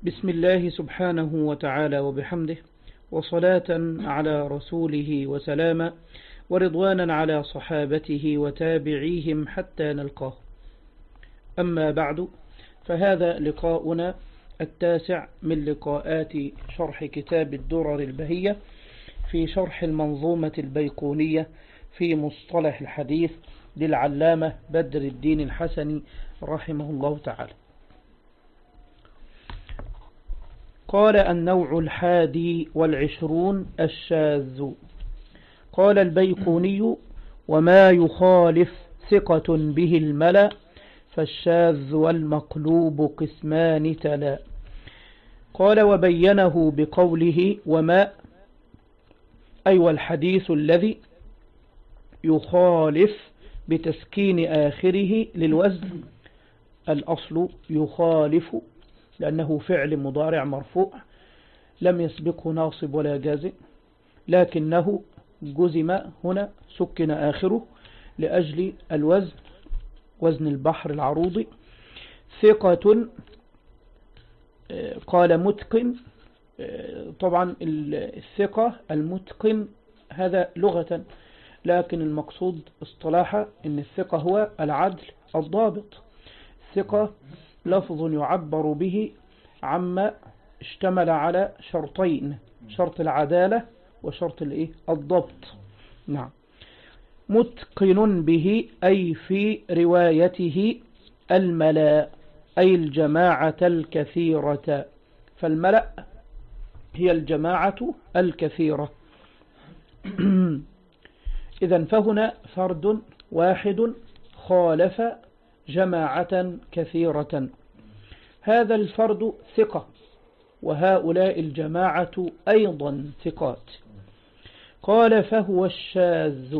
بسم الله سبحانه وتعالى وبحمده، وصلاة على رسوله وسلاما، ورضوانا على صحابته وتابعيهم حتى نلقاه. أما بعد، فهذا لقاؤنا التاسع من لقاءات شرح كتاب الدرر البهية في شرح المنظومة البيقونية في مصطلح الحديث للعلامة بدر الدين الحسني رحمه الله تعالى. قال: النوع 21 الشاذ. قال البيقوني: وما يخالف ثقة به الملا، فالشاذ والمقلوب قسمان تلا. قال: وبينه بقوله وما، أي والحديث الذي يخالف بتسكين آخره للوزن. الأصل يخالف لأنه فعل مضارع مرفوع لم يسبقه ناصب ولا جازم، لكنه جزم هنا سكن آخره لأجل الوزن، وزن البحر العروضي. ثقة، قال متقن. طبعا الثقة المتقن هذا لغة، لكن المقصود اصطلاحا ان الثقة هو العدل الضابط. الثقة لفظ يعبر به عما اشتمل على شرطين: شرط العدالة وشرط الضبط. نعم. متقن به أي في روايته الملا، أي الجماعة الكثيرة، فالملأ هي الجماعة الكثيرة. إذن فهنا فرد واحد خالف جماعة كثيرة، هذا الفرد ثقة، وهؤلاء الجماعة أيضا ثقات. قال: فهو الشاذ.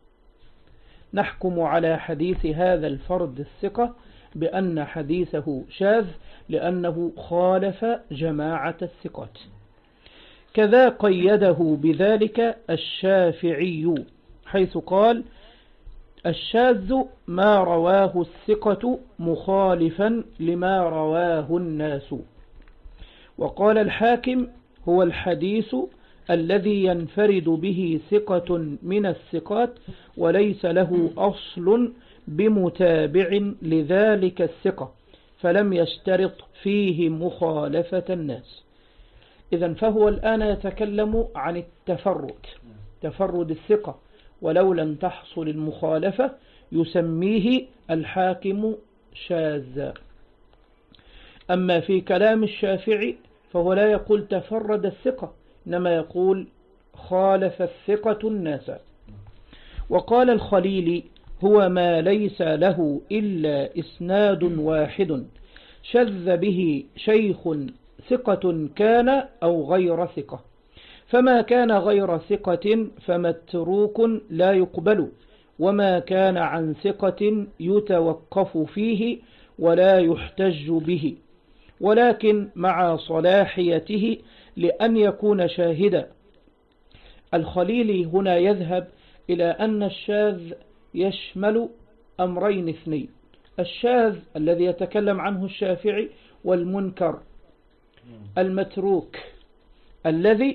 نحكم على حديث هذا الفرد الثقة بأن حديثه شاذ لأنه خالف جماعة الثقات. كذا قيده بذلك الشافعي، حيث قال: الشاذ ما رواه الثقة مخالفا لما رواه الناس. وقال الحاكم: هو الحديث الذي ينفرد به ثقة من الثقات وليس له أصل بمتابع لذلك الثقة، فلم يشترط فيه مخالفة الناس. إذن فهو الآن يتكلم عن التفرد، تفرد الثقة، ولو لم تحصل المخالفة يسميه الحاكم شاذا. أما في كلام الشافعي فهو لا يقول تفرد الثقة، إنما يقول خالف الثقة الناس. وقال الخليلي: هو ما ليس له إلا إسناد واحد شذ به شيخ ثقة كان أو غير ثقة، فما كان غير ثقة فمتروك لا يقبل، وما كان عن ثقة يتوقف فيه ولا يحتج به، ولكن مع صلاحيته لأن يكون شاهدا. الخليلي هنا يذهب إلى أن الشاذ يشمل أمرين اثنين: الشاذ الذي يتكلم عنه الشافعي، والمنكر المتروك الذي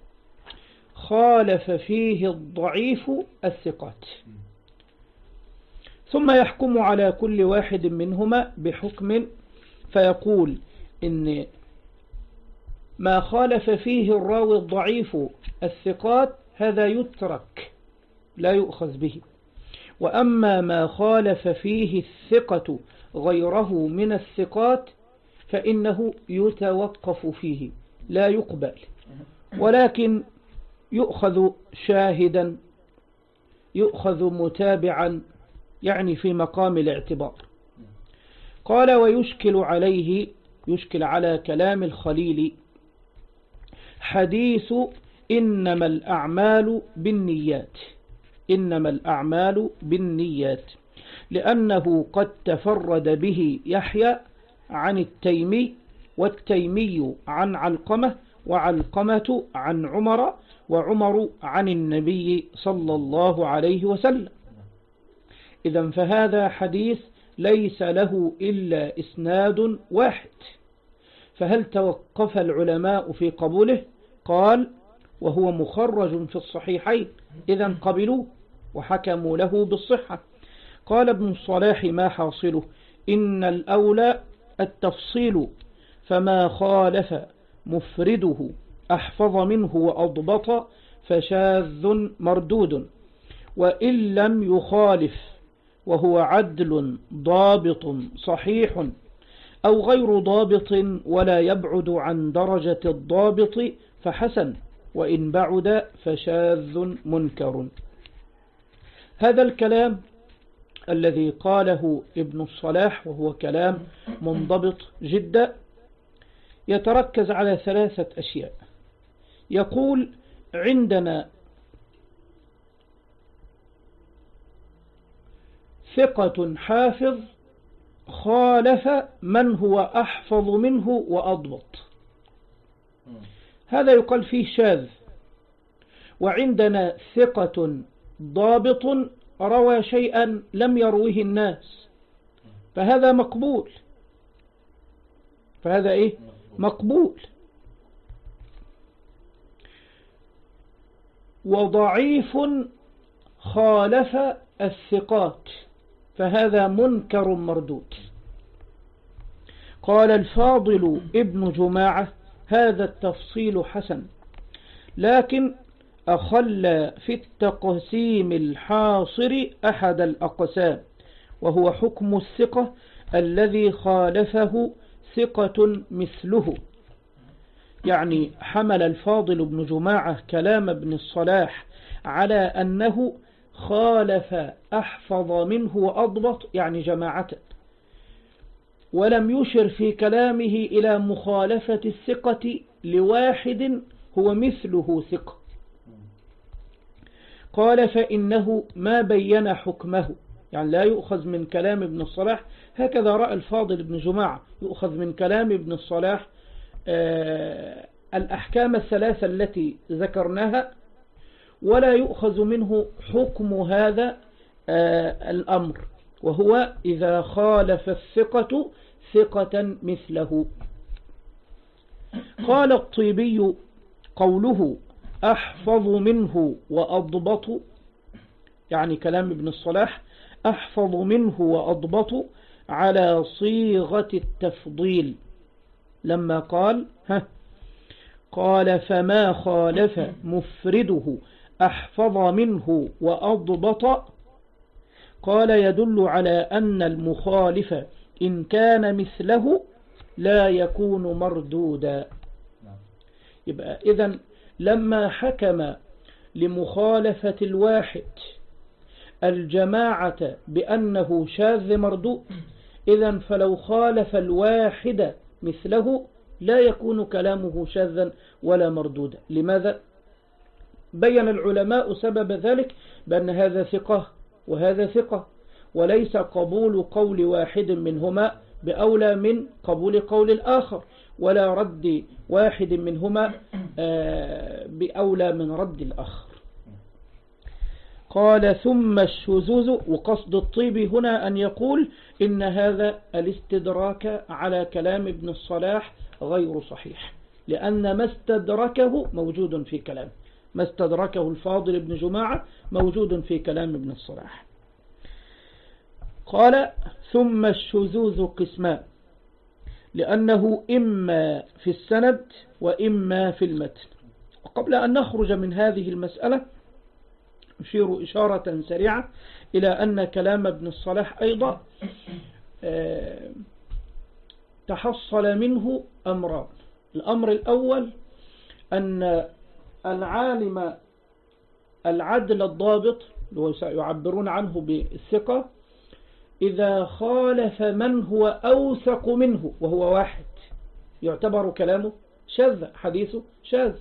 خالف فيه الضعيف الثقات. ثم يحكم على كل واحد منهما بحكم، فيقول إن ما خالف فيه الراوي الضعيف الثقات هذا يترك لا يؤخذ به، وأما ما خالف فيه الثقة غيره من الثقات فإنه يتوقف فيه لا يقبل، ولكن يؤخذ شاهدا، يؤخذ متابعا، يعني في مقام الاعتبار. قال: ويشكل عليه، يشكل على كلام الخليل، حديث إنما الأعمال بالنيات. إنما الأعمال بالنيات، لأنه قد تفرد به يحيى عن التيمي، والتيمي عن علقمة، وعلقمة عن عمر، وعمر عن النبي صلى الله عليه وسلم. إذن فهذا حديث ليس له إلا إسناد واحد، فهل توقف العلماء في قبوله؟ قال: وهو مخرج في الصحيحين، إذن قبلوه وحكموا له بالصحة. قال ابن الصلاح: ما حاصله؟ إن الأولى التفصيل، فما خالف مفرده أحفظ منه وأضبط فشاذ مردود، وإن لم يخالف وهو عدل ضابط صحيح أو غير ضابط ولا يبعد عن درجة الضابط فحسن، وإن بعد فشاذ منكر. هذا الكلام الذي قاله ابن الصلاح وهو كلام منضبط جدا يتركز على 3 أشياء. يقول: عندنا ثقة حافظ خالف من هو أحفظ منه وأضبط، هذا يقال فيه شاذ. وعندنا ثقة ضابط روى شيئا لم يروه الناس، فهذا مقبول. فهذا إيه؟ مقبول. وضعيف خالف الثقات، فهذا منكر مردود. قال الفاضل ابن جماعة: هذا التفصيل حسن، لكن أخل في التقسيم الحاصر أحد الأقسام، وهو حكم الثقة الذي خالفه ثقة مثله. يعني حمل الفاضل ابن جماعة كلام ابن الصلاح على أنه خالف أحفظ منه وأضبط، يعني جماعة، ولم يشر في كلامه إلى مخالفة الثقة لواحد هو مثله ثقة. قال: فإنه ما بين حكمه، يعني لا يؤخذ من كلام ابن الصلاح، هكذا رأى الفاضل ابن جماعة، يؤخذ من كلام ابن الصلاح الأحكام 3 التي ذكرناها، ولا يؤخذ منه حكم هذا الأمر، وهو إذا خالف الثقة ثقة مثله. قال الطيبي: قوله أحفظ منه وأضبط، يعني كلام ابن الصلاح أحفظ منه وأضبط على صيغة التفضيل، لما قال فما خالف مفرده أحفظ منه وأضبط، قال يدل على أن المخالف إن كان مثله لا يكون مردودا. يبقى إذن لما حكم لمخالفة الواحد الجماعة بأنه شاذ مردود، إذن فلو خالف الواحد مثله لا يكون كلامه شاذا ولا مردودا. لماذا؟ بين العلماء سبب ذلك بأن هذا ثقة وهذا ثقة، وليس قبول قول واحد منهما بأولى من قبول قول الآخر، ولا رد واحد منهما بأولى من رد الآخر. قال ثم الشذوذ، وقصد الطيب هنا أن يقول إن هذا الاستدراك على كلام ابن الصلاح غير صحيح، لأن ما استدركه موجود في كلام، ما استدركه الفاضل ابن جماعة موجود في كلام ابن الصلاح. قال ثم الشذوذ قسمان، لأنه إما في السند وإما في المتن. وقبل أن نخرج من هذه المسألة أشير إشارة سريعة إلى أن كلام ابن الصلاح أيضا تحصل منه أمران. الأمر الأول أن العالم العدل الضابط يعبرون عنه بالثقة إذا خالف من هو أوثق منه وهو واحد يعتبر كلامه شاذ، حديثه شاذ.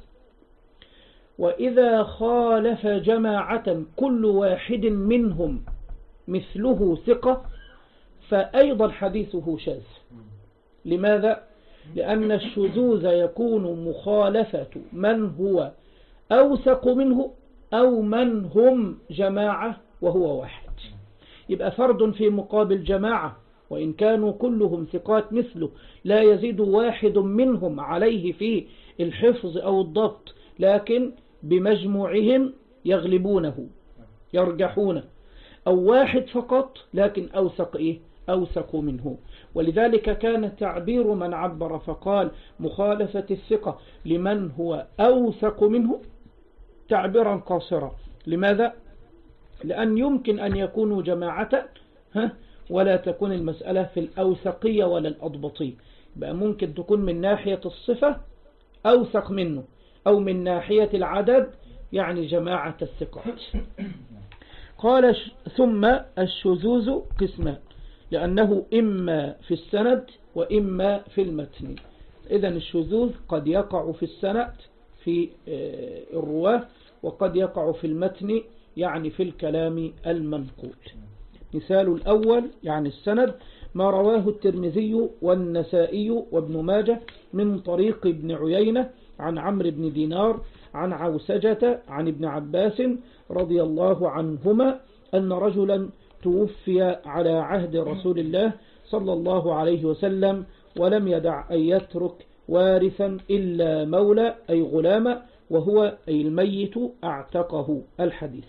وإذا خالف جماعة كل واحد منهم مثله ثقة فأيضا حديثه شاذ. لماذا؟ لأن الشذوذ يكون مخالفة من هو أوثق منه أو من هم جماعة وهو واحد. يبقى فرد في مقابل جماعة وإن كانوا كلهم ثقات مثله لا يزيد واحد منهم عليه في الحفظ أو الضبط، لكن بمجموعهم يغلبونه يرجحونه، أو واحد فقط لكن أوثق منه. ولذلك كان تعبير من عبر فقال مخالفة الثقة لمن هو أوثق منه تعبيرا قاصرا. لماذا؟ لأن يمكن أن يكونوا جماعة ولا تكون المسألة في الأوثقية ولا الأضبطية، بقى ممكن تكون من ناحية الصفة أوثق منه، أو من ناحية العدد يعني جماعة الثقات. قال ثم الشذوذ قسمان، لأنه إما في السند وإما في المتن. إذن الشذوذ قد يقع في السند في الرواه، وقد يقع في المتن يعني في الكلام المنقول. مثال الأول يعني السند ما رواه الترمذي والنسائي وابن ماجه من طريق ابن عيينة عن عمرو بن دينار عن عوسجة عن ابن عباس رضي الله عنهما أن رجلا توفي على عهد رسول الله صلى الله عليه وسلم ولم يدع أن يترك وارثا إلا مولى أي غلام، وهو أي الميت أعتقه. الحديث.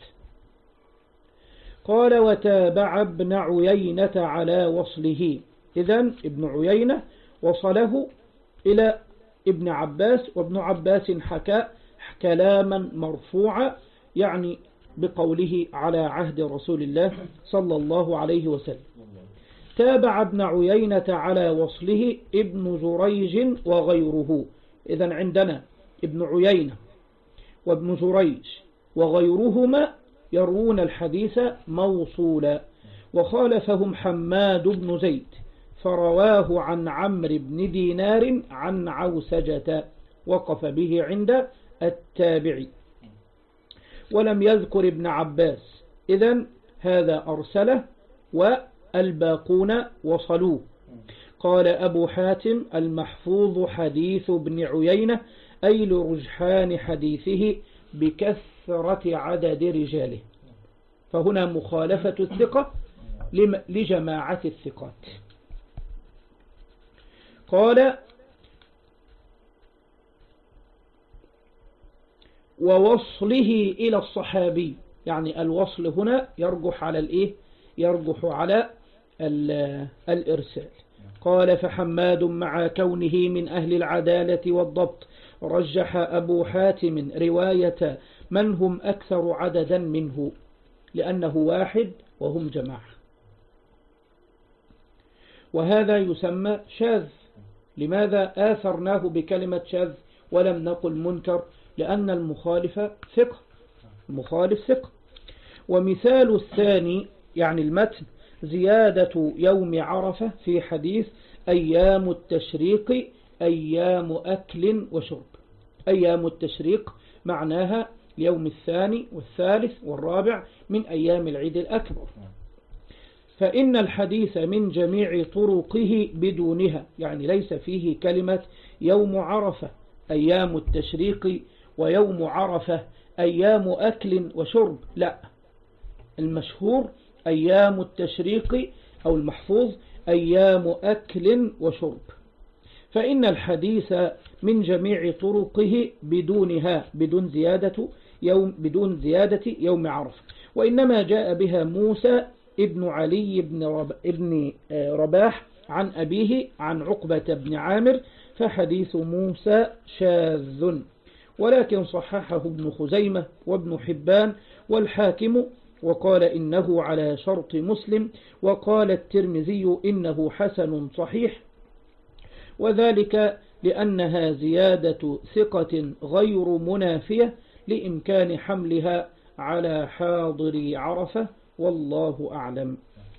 قال وتابع ابن عيينة على وصله. إذن ابن عيينة وصله إلى ابن عباس، وابن عباس حكى كلاما مرفوعا يعني بقوله على عهد رسول الله صلى الله عليه وسلم. تابع ابن عيينة على وصله ابن جريج وغيره. إذن عندنا ابن عيينة وابن جريج وغيرهما يروون الحديث موصولا، وخالفهم حماد بن زيد فرواه عن عمرو بن دينار عن عوسجة، وقف به عند التابعي ولم يذكر ابن عباس. إذن هذا أرسله والباقون وصلوه. قال أبو حاتم المحفوظ حديث ابن عيينة أي لرجحان حديثه بكثرة عدد رجاله، فهنا مخالفة الثقة لجماعة الثقات. قال ووصله إلى الصحابي، يعني الوصل هنا يرجح على يرجح على الإرسال. قال فحماد مع كونه من أهل العدالة والضبط رجح أبو حاتم رواية من هم أكثر عددا منه لأنه واحد وهم جماعة، وهذا يسمى شاذ. لماذا آثرناه بكلمة شاذ ولم نقل منكر؟ لأن المخالف ثقة. ومثال الثاني يعني المتن زيادة يوم عرفة في حديث أيام التشريق أيام أكل وشرب. أيام التشريق معناها اليوم الثاني والثالث والرابع من أيام العيد الأكبر، فإن الحديث من جميع طرقه بدونها، يعني ليس فيه كلمة يوم عرفة أيام التشريق ويوم عرفة أيام أكل وشرب، لا، المشهور أيام التشريق أو المحفوظ أيام أكل وشرب. فإن الحديث من جميع طرقه بدونها بدون زيادة يوم عرفة، وإنما جاء بها موسى ابن علي ابن رباح عن أبيه عن عقبة بن عامر، فحديث موسى شاذ، ولكن صححه ابن خزيمة وابن حبان والحاكم، وقال إنه على شرط مسلم، وقال الترمذي إنه حسن صحيح، وذلك لأنها زيادة ثقة غير منافية لإمكان حملها على حاضر عرفة، والله أعلم.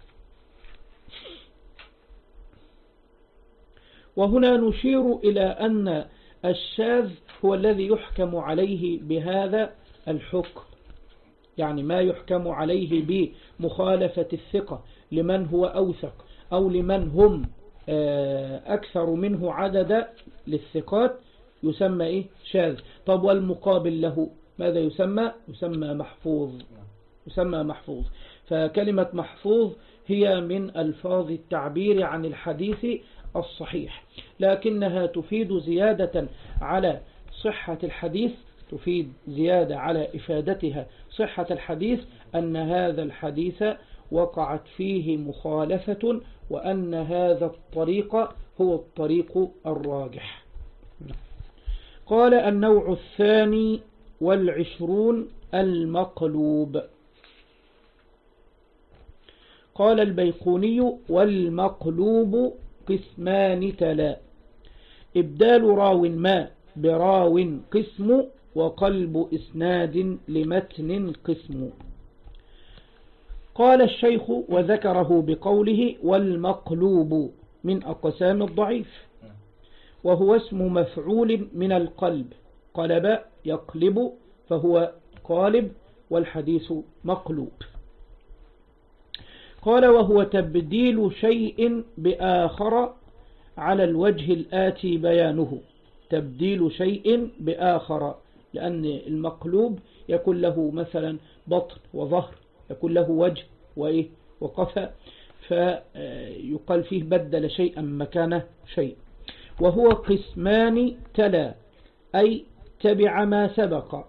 وهنا نشير إلى أن الشاذ هو الذي يحكم عليه بهذا الحكم، يعني ما يحكم عليه بمخالفة الثقة لمن هو أوثق أو لمن هم أكثر منه عدد للثقات يسمى شاذ. طب والمقابل له ماذا يسمى؟ يسمى محفوظ. فكلمة محفوظ هي من ألفاظ التعبير عن الحديث الصحيح، لكنها تفيد زيادة على صحة الحديث، تفيد زيادة على إفادتها صحة الحديث أن هذا الحديث وقعت فيه مخالفة، وأن هذا الطريق هو الطريق الراجح. قال النوع الثاني والعشرون المقلوب. قال البيقوني: والمقلوب قسمان تلا: إبدال راو ما براو قسم، وقلب إسناد لمتن قسم. قال الشيخ وذكره بقوله: والمقلوب من أقسام الضعيف، وهو اسم مفعول من القلب، قلب يقلب فهو قالب، والحديث مقلوب. قال: وهو تبديل شيء بآخر على الوجه الآتي بيانه. تبديل شيء بآخر، لأن المقلوب يكون له مثلا بطن وظهر، يكون له وجه وقفا، فيقال فيه بدل شيئا مكان شيء. وهو قسمان تلا، أي تبع ما سبق.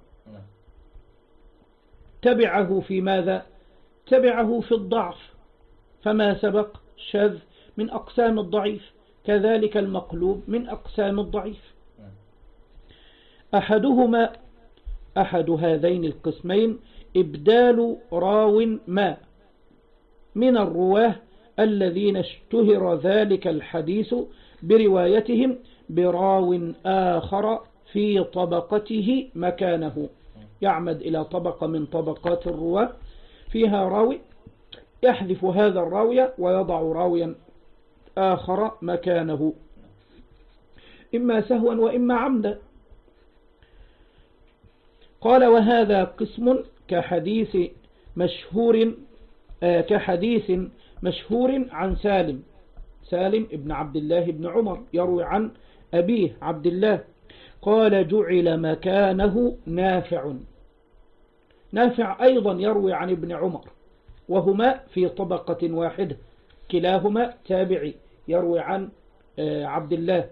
تبعه في ماذا؟ تبعه في الضعف، فما سبق شاذ من أقسام الضعيف، كذلك المقلوب من أقسام الضعيف. أحد هذين القسمين إبدال راو ما من الرواه الذين اشتهر ذلك الحديث بروايتهم براو آخر في طبقته مكانه. يعمد إلى طبقة من طبقات الرواه فيها راوي، يحذف هذا الراوي ويضع راويا آخر مكانه، إما سهوا وإما عمدا. قال: وهذا قسم كحديث مشهور عن سالم ابن عبد الله بن عمر، يروي عن أبيه عبد الله. قال: جعل مكانه نافع أيضا يروي عن ابن عمر، وهما في طبقة واحدة، كلاهما تابعي يروي عن عبد الله،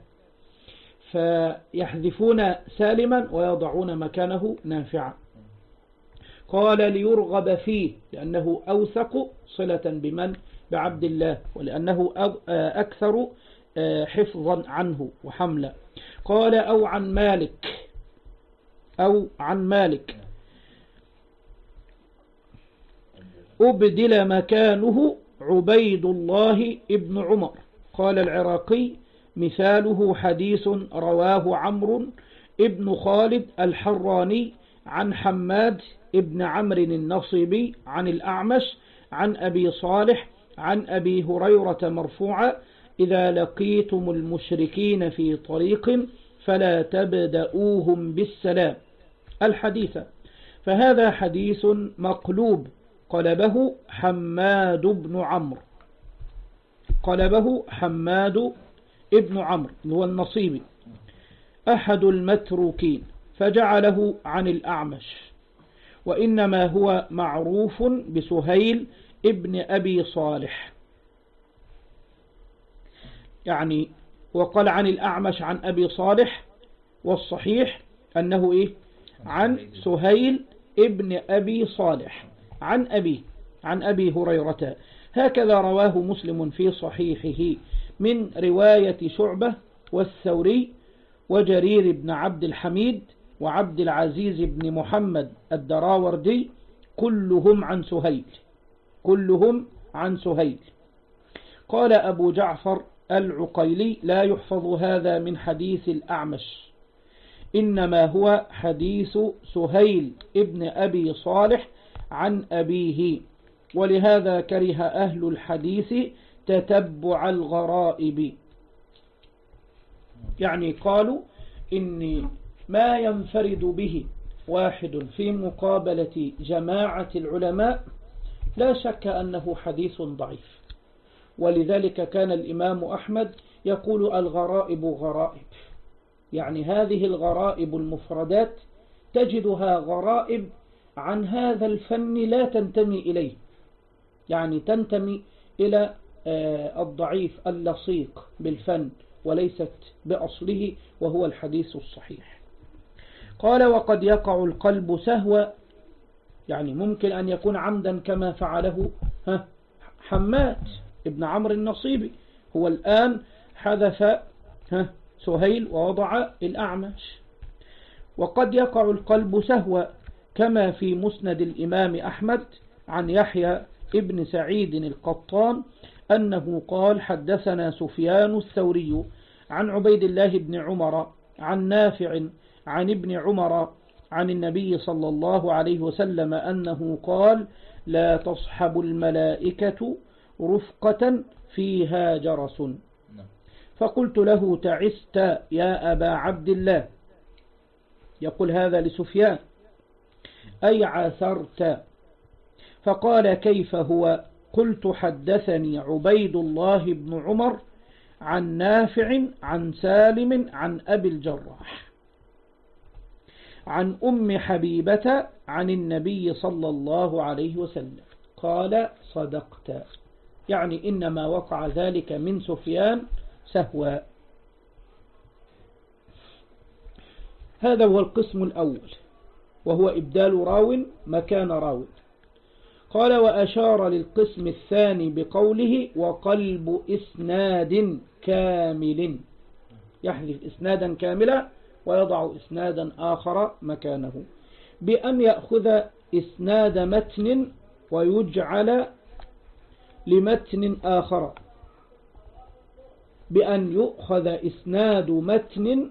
فيحذفون سالما ويضعون مكانه نافعا. قال: ليرغب فيه، لأنه أوثق صلة بمن؟ بعبد الله، ولأنه أكثر حفظا عنه وحملا. قال: أو عن مالك أبدل مكانه عبيد الله ابن عمر. قال العراقي: مثاله حديث رواه عمرو ابن خالد الحراني عن حماد ابن عمرو النصيبي عن الأعمش عن أبي صالح عن أبي هريرة مرفوعا: إذا لقيتم المشركين في طريق فلا تبدأوهم بالسلام، الحديث. فهذا حديث مقلوب قلبه حماد ابن عمرو هو النصيبي أحد المتروكين، فجعله عن الأعمش، وإنما هو معروف بسهيل ابن أبي صالح، يعني وقال عن الأعمش عن أبي صالح، والصحيح أنه عن سهيل ابن أبي صالح عن أبي هريرة. هكذا رواه مسلم في صحيحه من رواية شعبة والثوري وجرير بن عبد الحميد وعبد العزيز بن محمد الدراوردي، كلهم عن سهيل. قال أبو جعفر العقيلي: لا يحفظ هذا من حديث الأعمش، إنما هو حديث سهيل ابن أبي صالح عن أبيه، ولهذا كره أهل الحديث تتبع الغرائب. يعني قالوا إن ما ينفرد به واحد في مقابلة جماعة العلماء لا شك أنه حديث ضعيف، ولذلك كان الإمام أحمد يقول: الغرائب غرائب، يعني هذه الغرائب المفردات تجدها غرائب عن هذا الفن لا تنتمي إليه، يعني تنتمي إلى الضعيف اللصيق بالفن وليست بأصله، وهو الحديث الصحيح. قال وقد يقع القلب سهوا، يعني ممكن أن يكون عمدا كما فعله حماد ابن عمرو النصيبي، هو الآن حذف سهيل ووضع الأعمش. وقد يقع القلب سهوا كما في مسند الإمام أحمد عن يحيى ابن سعيد القطان أنه قال حدثنا سفيان الثوري عن عبيد الله بن عمر عن نافع عن ابن عمر عن النبي صلى الله عليه وسلم أنه قال لا تصحب الملائكة رفقة فيها جرس. فقلت له تعست يا أبا عبد الله، يقول هذا لسفيان، أي عثرت؟ فقال كيف هو؟ قلت حدثني عبيد الله بن عمر عن نافع عن سالم عن أبي الجراح عن أم حبيبة عن النبي صلى الله عليه وسلم قال صدقت، يعني إنما وقع ذلك من سفيان سهوا. هذا هو القسم الأول، وهو إبدال راو مكان راو. قال وأشار للقسم الثاني بقوله وقلب إسناد كامل، يحذف إسنادا كاملا ويضع إسنادا آخر مكانه، بأن يأخذ إسناد متن ويجعل لمتن آخر، بأن يؤخذ إسناد متن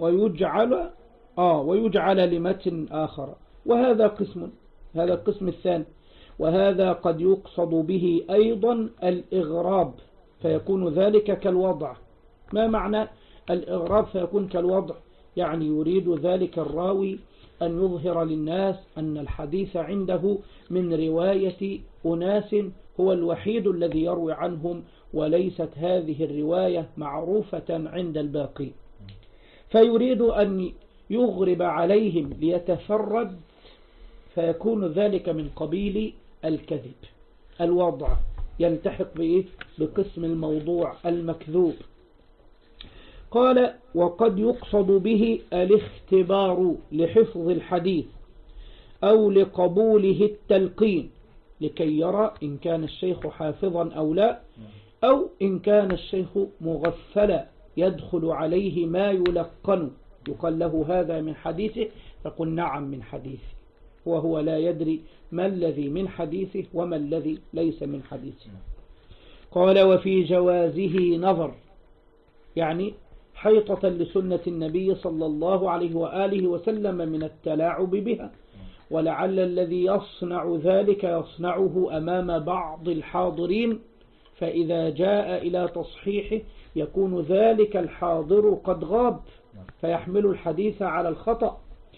ويجعل لمتن آخر. وهذا قسم، هذا القسم الثاني. وهذا قد يقصد به أيضا الإغراب فيكون ذلك كالوضع. ما معنى الإغراب فيكون كالوضع؟ يعني يريد ذلك الراوي أن يظهر للناس أن الحديث عنده من رواية أناس هو الوحيد الذي يروي عنهم، وليست هذه الرواية معروفة عند الباقي، فيريد أن يغرب عليهم ليتفرد، فيكون ذلك من قبيل الكذب. الوضع يلتحق بقسم الموضوع المكذوب. قال وقد يقصد به الاختبار لحفظ الحديث أو لقبوله التلقين، لكي يرى إن كان الشيخ حافظا أو لا، أو إن كان الشيخ مغفلا يدخل عليه ما يلقن، يقال له هذا من حديثه، يقول نعم من حديثه، وهو لا يدري ما الذي من حديثه وما الذي ليس من حديثه. قال وفي جوازه نظر، يعني حيطة لسنة النبي صلى الله عليه وآله وسلم من التلاعب بها، ولعل الذي يصنع ذلك يصنعه أمام بعض الحاضرين، فإذا جاء إلى تصحيحه يكون ذلك الحاضر قد غاب فيحمل الحديث على الخطأ.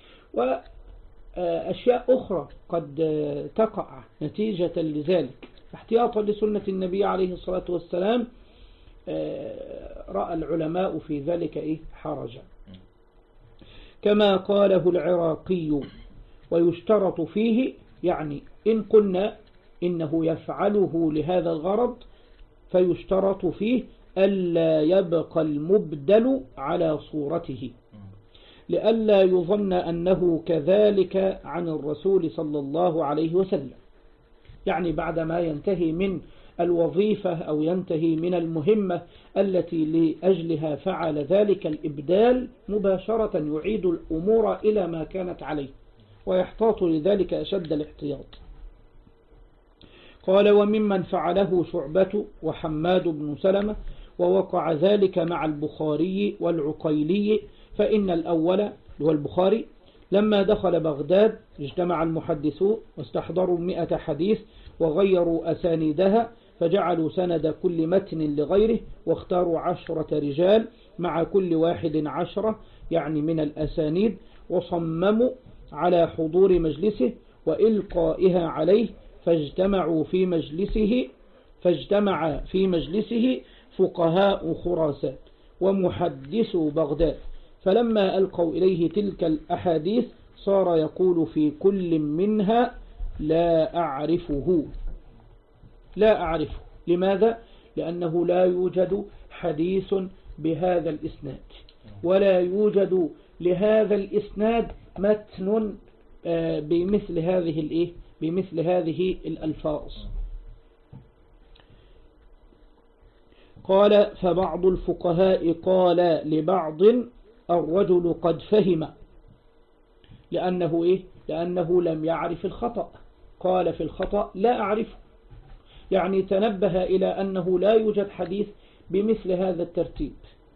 وأشياء أخرى قد تقع نتيجة لذلك. احتياطا لسنة النبي عليه الصلاة والسلام رأى العلماء في ذلك حرجا، كما قاله العراقي. ويشترط فيه، يعني إن قلنا إنه يفعله لهذا الغرض، فيشترط فيه ألا يبقى المبدل على صورته، لئلا يظن أنه كذلك عن الرسول صلى الله عليه وسلم. يعني بعدما ينتهي من الوظيفة أو ينتهي من المهمة التي لأجلها فعل ذلك الإبدال، مباشرة يعيد الأمور إلى ما كانت عليه، ويحتاط لذلك أشد الاحتياط. قال وممن فعله شعبة وحماد بن سلمة، ووقع ذلك مع البخاري والعقيلي. فإن الأول هو البخاري لما دخل بغداد اجتمع المحدثون واستحضروا 100 حديث وغيروا أسانيدها، فجعلوا سند كل متن لغيره، واختاروا 10 رجال مع كل واحد 10 يعني من الأسانيد، وصمموا على حضور مجلسه وإلقائها عليه، فاجتمع في مجلسه فقهاء خراسان ومحدثو بغداد، فلما ألقوا إليه تلك الأحاديث صار يقول في كل منها لا أعرفه، لماذا؟ لأنه لا يوجد حديث بهذا الإسناد، ولا يوجد لهذا الإسناد متن بمثل هذه الألفاظ. قال فبعض الفقهاء قال لبعض الرجل قد فهم، لأنه لم يعرف الخطأ، قال في الخطأ لا أعرفه، يعني تنبه إلى أنه لا يوجد حديث بمثل هذا الترتيب.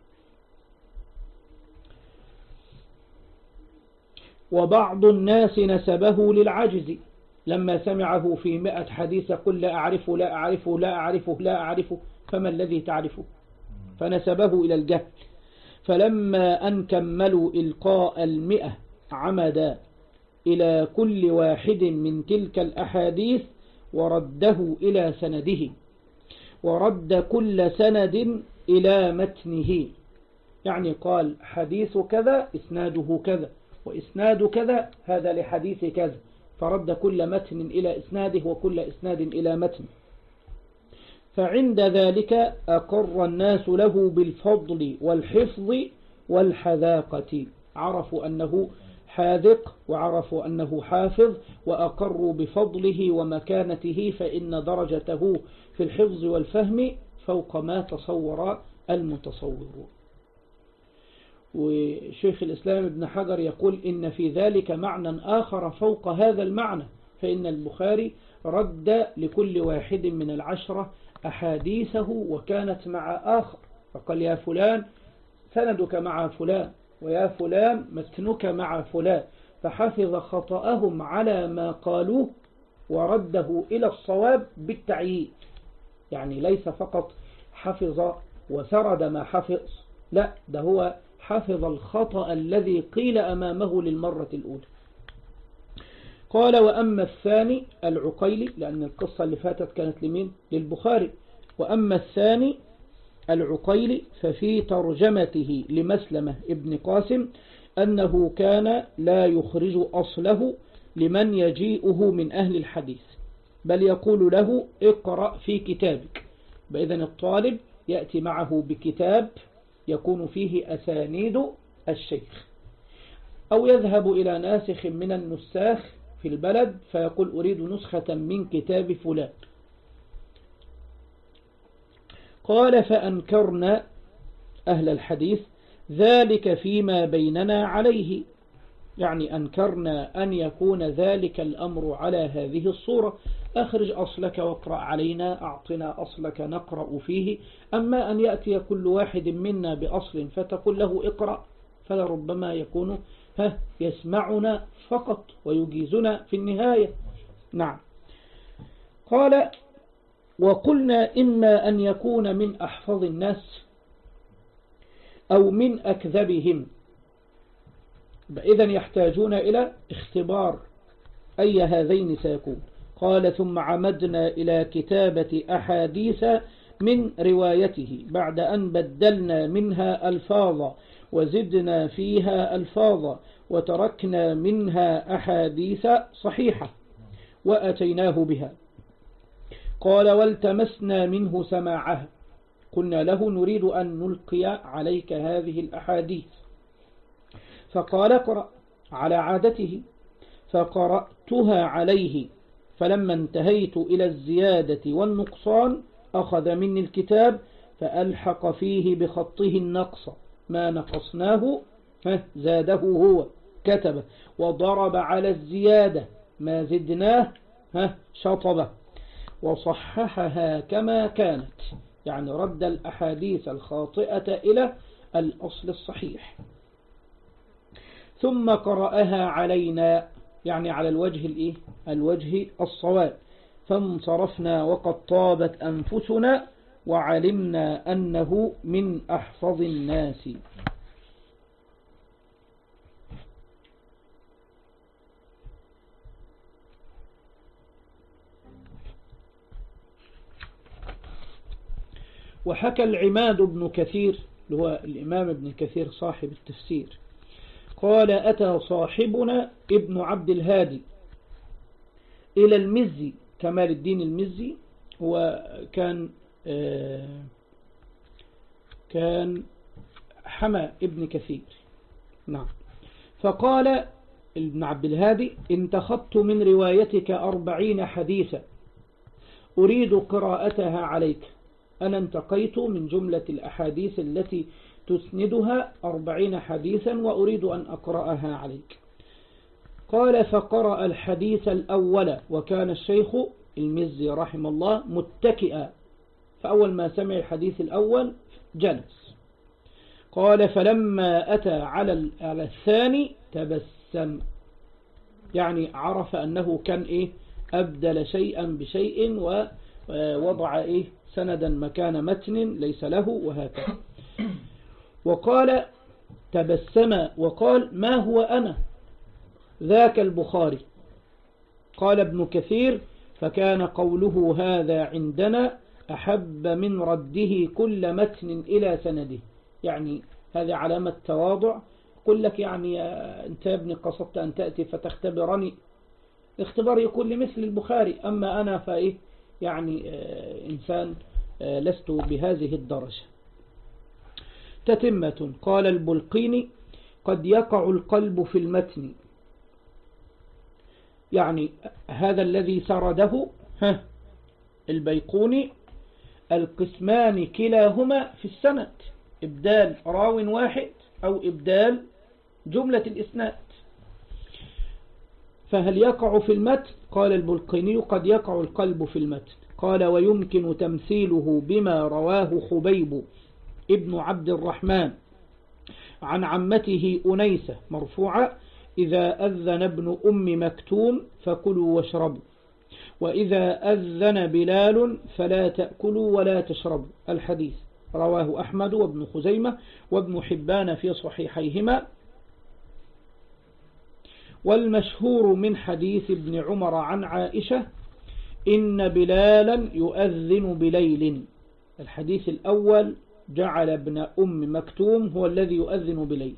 وبعض الناس نسبه للعجز، لما سمعه في 100 حديث قل لا أعرفه لا أعرفه لا أعرفه لا أعرفه، فما الذي تعرفه؟ فنسبه إلى الجهل. فلما أن كملوا إلقاء 100 عمد إلى كل واحد من تلك الأحاديث ورده إلى سنده، ورد كل سند إلى متنه، يعني قال حديث كذا إسناده كذا، وإسناد كذا هذا لحديث كذا، فرد كل متن إلى إسناده وكل إسناد إلى متن. فعند ذلك أقر الناس له بالفضل والحفظ والحذاقة، عرفوا أنه حاذق وعرفوا أنه حافظ، وأقروا بفضله ومكانته، فإن درجته في الحفظ والفهم فوق ما تصور المتصورون. وشيخ الإسلام ابن حجر يقول إن في ذلك معنى آخر فوق هذا المعنى، فإن البخاري رد لكل واحد من 10 أحاديثه وكانت مع آخر، فقال يا فلان سندك مع فلان، ويا فلان متنك مع فلان، فحفظ خطأهم على ما قالوه ورده إلى الصواب بالتعيين، يعني ليس فقط حفظ وسرد ما حفظ، لا، ده هو حفظ الخطأ الذي قيل أمامه للمرة الأولى. قال وأما الثاني العقيلي، لأن القصة اللي فاتت كانت لمين؟ للبخاري. وأما الثاني العقيلي ففي ترجمته لمسلمة ابن قاسم أنه كان لا يخرج أصله لمن يجيئه من أهل الحديث، بل يقول له اقرأ في كتابك. بإذن الطالب يأتي معه بكتاب يكون فيه أسانيد الشيخ، أو يذهب إلى ناسخ من النساخ في البلد فيقول أريد نسخة من كتاب فلان. قال فأنكرنا أهل الحديث ذلك فيما بيننا عليه، يعني أنكرنا أن يكون ذلك الأمر على هذه الصورة، أخرج أصلك واقرأ علينا، أعطنا أصلك نقرأ فيه. أما أن يأتي كل واحد منا بأصل فتقول له اقرأ، فلربما يكون يسمعنا فقط ويجيزنا في النهاية. نعم. قال وقلنا إما أن يكون من أحفظ الناس أو من أكذبهم، إذن يحتاجون إلى اختبار أي هذين سيكون. قال ثم عمدنا إلى كتابة أحاديث من روايته بعد أن بدلنا منها ألفاظا وزدنا فيها ألفاظا وتركنا منها أحاديث صحيحة وأتيناه بها. قال والتمسنا منه سماعها، قلنا له نريد أن نلقي عليك هذه الأحاديث، فقال اقرأ على عادته، فقرأتها عليه، فلما انتهيت إلى الزيادة والنقصان أخذ مني الكتاب فألحق فيه بخطه النقص، ما نقصناه زاده هو كتبه، وضرب على الزيادة ما زدناه شطبه، وصححها كما كانت، يعني رد الأحاديث الخاطئة إلى الأصل الصحيح. ثم قرأها علينا، يعني على الوجه الصواب، فانصرفنا وقد طابت أنفسنا وعلمنا أنه من أحفظ الناس. وحكى العماد بن كثير، اللي هو الإمام ابن كثير صاحب التفسير، قال أتى صاحبنا ابن عبد الهادي إلى المزي كمال الدين المزي هو كان حمى ابن كثير. نعم. فقال ابن عبد الهادي: انتخبت من روايتك 40 حديثا أريد قراءتها عليك. أنا انتقيت من جملة الأحاديث التي تسندها 40 حديثا وأريد أن أقرأها عليك. قال: فقرأ الحديث الأول، وكان الشيخ المزي رحمه الله متكئا، فأول ما سمع الحديث الأول جلس. قال: فلما أتى على الثاني تبسم، يعني عرف أنه كان أبدل شيئا بشيء ووضع سندا مكان متن ليس له وهكذا. وقال: تبسم وقال: ما هو أنا ذاك البخاري. قال ابن كثير: فكان قوله هذا عندنا أحب من رده كل متن إلى سنده. يعني هذه علامة تواضع. قل لك يعني أنت يا ابني قصدت أن تأتي فتختبرني، اختبار يكون لمثل البخاري، أما أنا يعني إنسان لست بهذه الدرجة. تتمة. قال البلقيني: قد يقع القلب في المتن، يعني هذا الذي سرده البيقوني القسمان كلاهما في السند، إبدال راو واحد أو إبدال جملة الإسناد. فهل يقع في المتن؟ قال البلقيني: قد يقع القلب في المتن. قال: ويمكن تمثيله بما رواه خبيب ابن عبد الرحمن عن عمته أنيسة مرفوعة: إذا أذن ابن أم مكتوم فكلوا واشربوا، وإذا أذن بلال فلا تأكلوا ولا تشربوا. الحديث رواه أحمد وابن خزيمة وابن حبان في صحيحيهما. والمشهور من حديث ابن عمر عن عائشة: إن بلالا يؤذن بليل. الحديث الأول جعل ابن أم مكتوم هو الذي يؤذن بليل.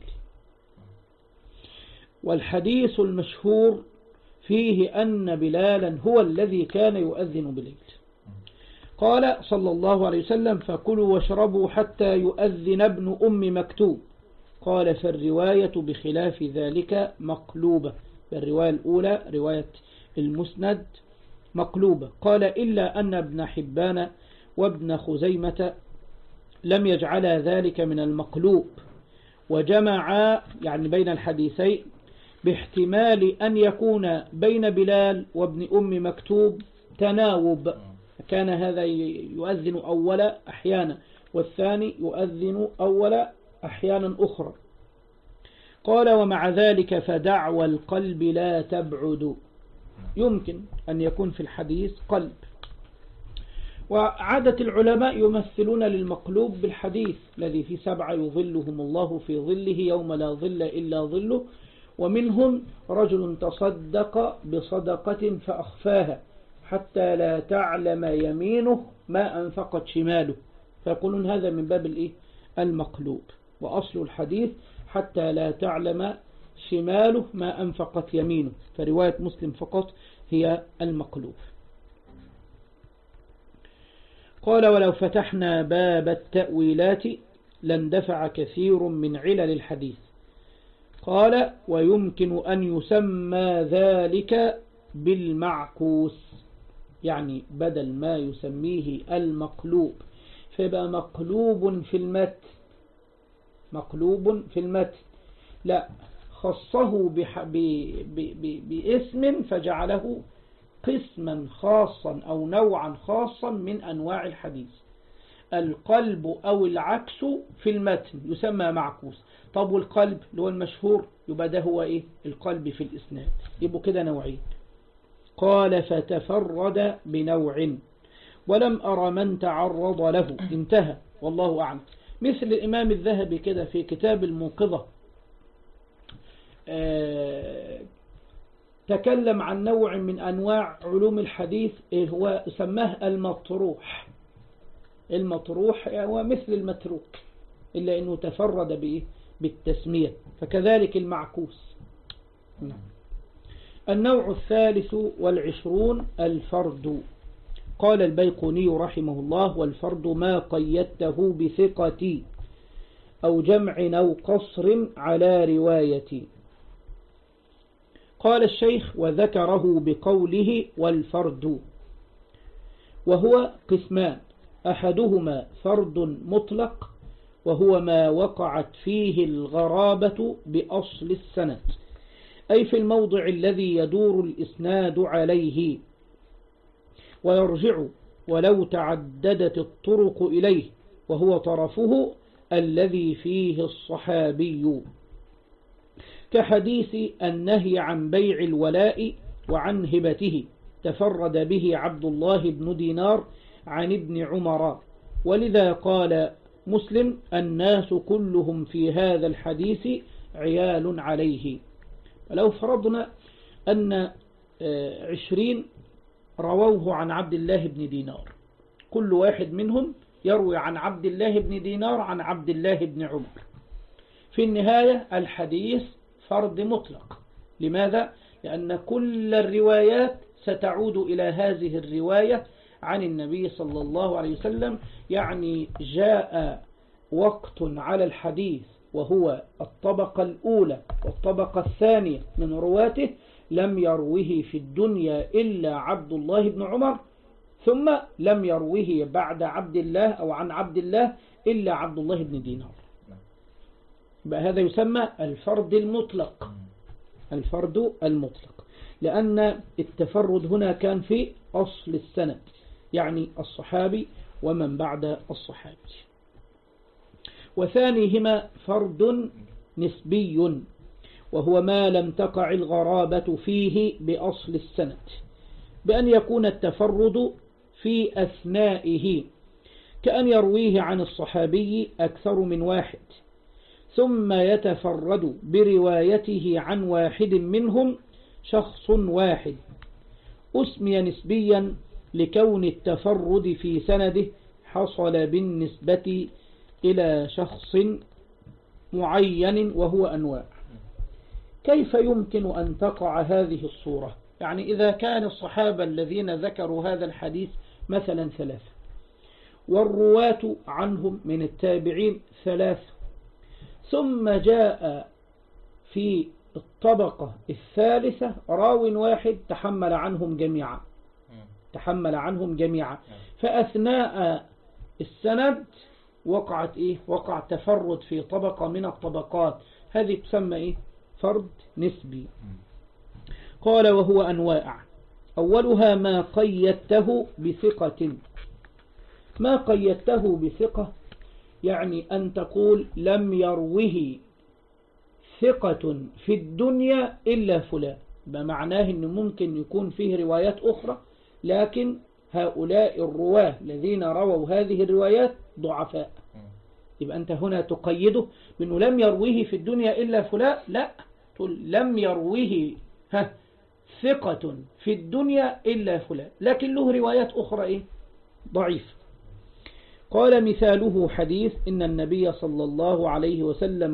والحديث المشهور فيه أن بلالا هو الذي كان يؤذن بليل. قال صلى الله عليه وسلم: فكلوا واشربوا حتى يؤذن ابن أم مكتوم. قال: فالرواية بخلاف ذلك مقلوبة. الرواية الأولى رواية المسند مقلوبة. قال: إلا أن ابن حبان وابن خزيمة لم يجعل ذلك من المقلوب، وجمع يعني بين الحديثين باحتمال أن يكون بين بلال وابن أم مكتوب تناوب، كان هذا يؤذن أول أحيانا والثاني يؤذن أول أحيانا أخرى. قال: ومع ذلك فدعوى القلب لا تبعد، يمكن أن يكون في الحديث قلب. وعادة العلماء يمثلون للمقلوب بالحديث الذي في 7 يظلهم الله في ظله يوم لا ظل إلا ظله، ومنهم رجل تصدق بصدقة فأخفاها حتى لا تعلم يمينه ما أنفقت شماله، فيقولون هذا من باب المقلوب. وأصل الحديث حتى لا تعلم شماله ما أنفقت يمينه، فرواية مسلم فقط هي المقلوب. قال: ولو فتحنا باب التأويلات لاندفع كثير من علل الحديث. قال: ويمكن أن يسمى ذلك بالمعكوس، يعني بدل ما يسميه المقلوب فيبقى مقلوب في المتن، مقلوب في المتن، لا خصه باسم فجعله قسما خاصا أو نوعا خاصا من أنواع الحديث. القلب أو العكس في المتن يسمى معكوس. طب والقلب اللي هو المشهور يبقى ده هو القلب في الإسناد، يبقى كده نوعين. قال: فتفرد بنوع ولم أرى من تعرض له. انتهى، والله أعلم. مثل الإمام الذهبي كده في كتاب الموقظة تكلم عن نوع من أنواع علوم الحديث هو سماه المطروح. المطروح هو مثل المتروك إلا أنه تفرد بالتسمية، فكذلك المعكوس. النوع 23 الفرد. قال البيقوني رحمه الله: والفرد ما قيدته بثقة أو جمع أو قصر على رواية. قال الشيخ: وذكره بقوله والفرد، وهو قسمان: أحدهما فرد مطلق، وهو ما وقعت فيه الغرابة بأصل السند، أي في الموضع الذي يدور الإسناد عليه، ويرجع ولو تعددت الطرق إليه، وهو طرفه الذي فيه الصحابي، كحديث النهي عن بيع الولاء وعن هبته، تفرد به عبد الله بن دينار عن ابن عمر، ولذا قال مسلم: الناس كلهم في هذا الحديث عيال عليه. فلو فرضنا أن 20 رووه عن عبد الله بن دينار، كل واحد منهم يروي عن عبد الله بن دينار عن عبد الله بن عمر، في النهاية الحديث فرد مطلق. لماذا؟ لأن كل الروايات ستعود إلى هذه الرواية عن النبي صلى الله عليه وسلم، يعني جاء وقت على الحديث وهو الطبقة الأولى والطبقة الثانية من رواته لم يروه في الدنيا إلا عبد الله بن عمر، ثم لم يروه بعد عبد الله أو عن عبد الله إلا عبد الله بن دينار. هذا يسمى الفرد المطلق، الفرد المطلق، لأن التفرد هنا كان في أصل السند، يعني الصحابي ومن بعد الصحابي. وثانيهما فرد نسبي، وهو ما لم تقع الغرابة فيه بأصل السند، بأن يكون التفرد في أثنائه، كأن يرويه عن الصحابي أكثر من واحد، ثم يتفرد بروايته عن واحد منهم شخص واحد، أسمي نسبيا لكون التفرد في سنده حصل بالنسبة إلى شخص معين وهو أنواع. كيف يمكن أن تقع هذه الصورة؟ يعني إذا كان الصحابة الذين ذكروا هذا الحديث مثلا 3، والرواة عنهم من التابعين 3، ثم جاء في الطبقة الثالثة راو واحد تحمل عنهم جميعا، فأثناء السند وقعت وقع تفرد في طبقة من الطبقات، هذه تسمى فرد نسبي. قال: وهو أنواع: أولها ما قيدته بثقة. ما قيدته بثقة يعني أن تقول لم يروه ثقة في الدنيا إلا فلان، بمعناه أنه ممكن يكون فيه روايات أخرى، لكن هؤلاء الرواه الذين رووا هذه الروايات ضعفاء، يبقى أنت هنا تقيده بأنه لم يروه في الدنيا إلا فلان، لا، تقول لم يروه ثقة في الدنيا إلا فلان، لكن له روايات أخرى ضعيف. قال: مثاله حديث إن النبي صلى الله عليه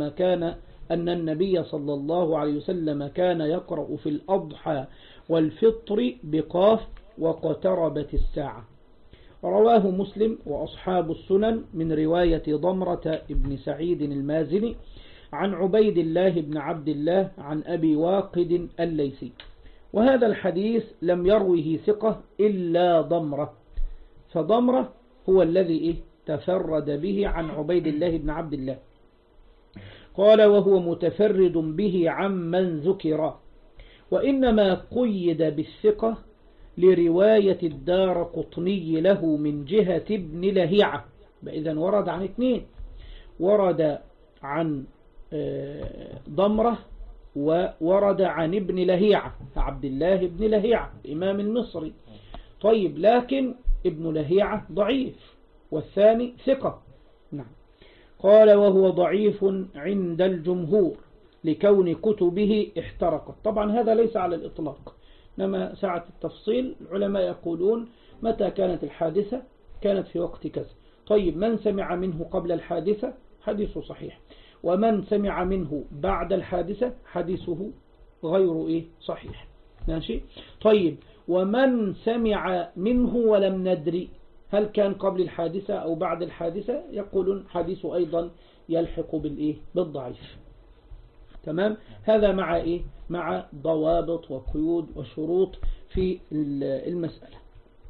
وسلم كان يقرأ في الأضحى والفطر بقاف واقتربت الساعة، رواه مسلم وأصحاب السنن من رواية ضمرة ابن سعيد المازني عن عبيد الله بن عبد الله عن أبي واقد الليثي. وهذا الحديث لم يروه ثقة إلا ضمرة، فضمرة هو الذي تفرد به عن عبيد الله بن عبد الله. قال: وهو متفرد به عمن ذكر، وإنما قيد بالثقة لرواية الدارقطني له من جهة ابن لهيعة. إذن ورد عن 2، ورد عن ضمرة وورد عن ابن لهيعة عبد الله بن لهيعة الإمام المصري. طيب، لكن ابن لهيعة ضعيف والثاني ثقة. نعم. قال: وهو ضعيف عند الجمهور لكون كتبه احترقت. طبعا هذا ليس على الإطلاق، إنما ساعة التفصيل العلماء يقولون متى كانت الحادثة، كانت في وقت كذا. طيب، من سمع منه قبل الحادثة حديثه صحيح، ومن سمع منه بعد الحادثة حديثه غير صحيح. ماشي. طيب، ومن سمع منه ولم ندري هل كان قبل الحادثة أو بعد الحادثة، يقولون حديث أيضا يلحق بالضعيف. تمام. هذا مع إيه؟ مع ضوابط وقيود وشروط في المسألة.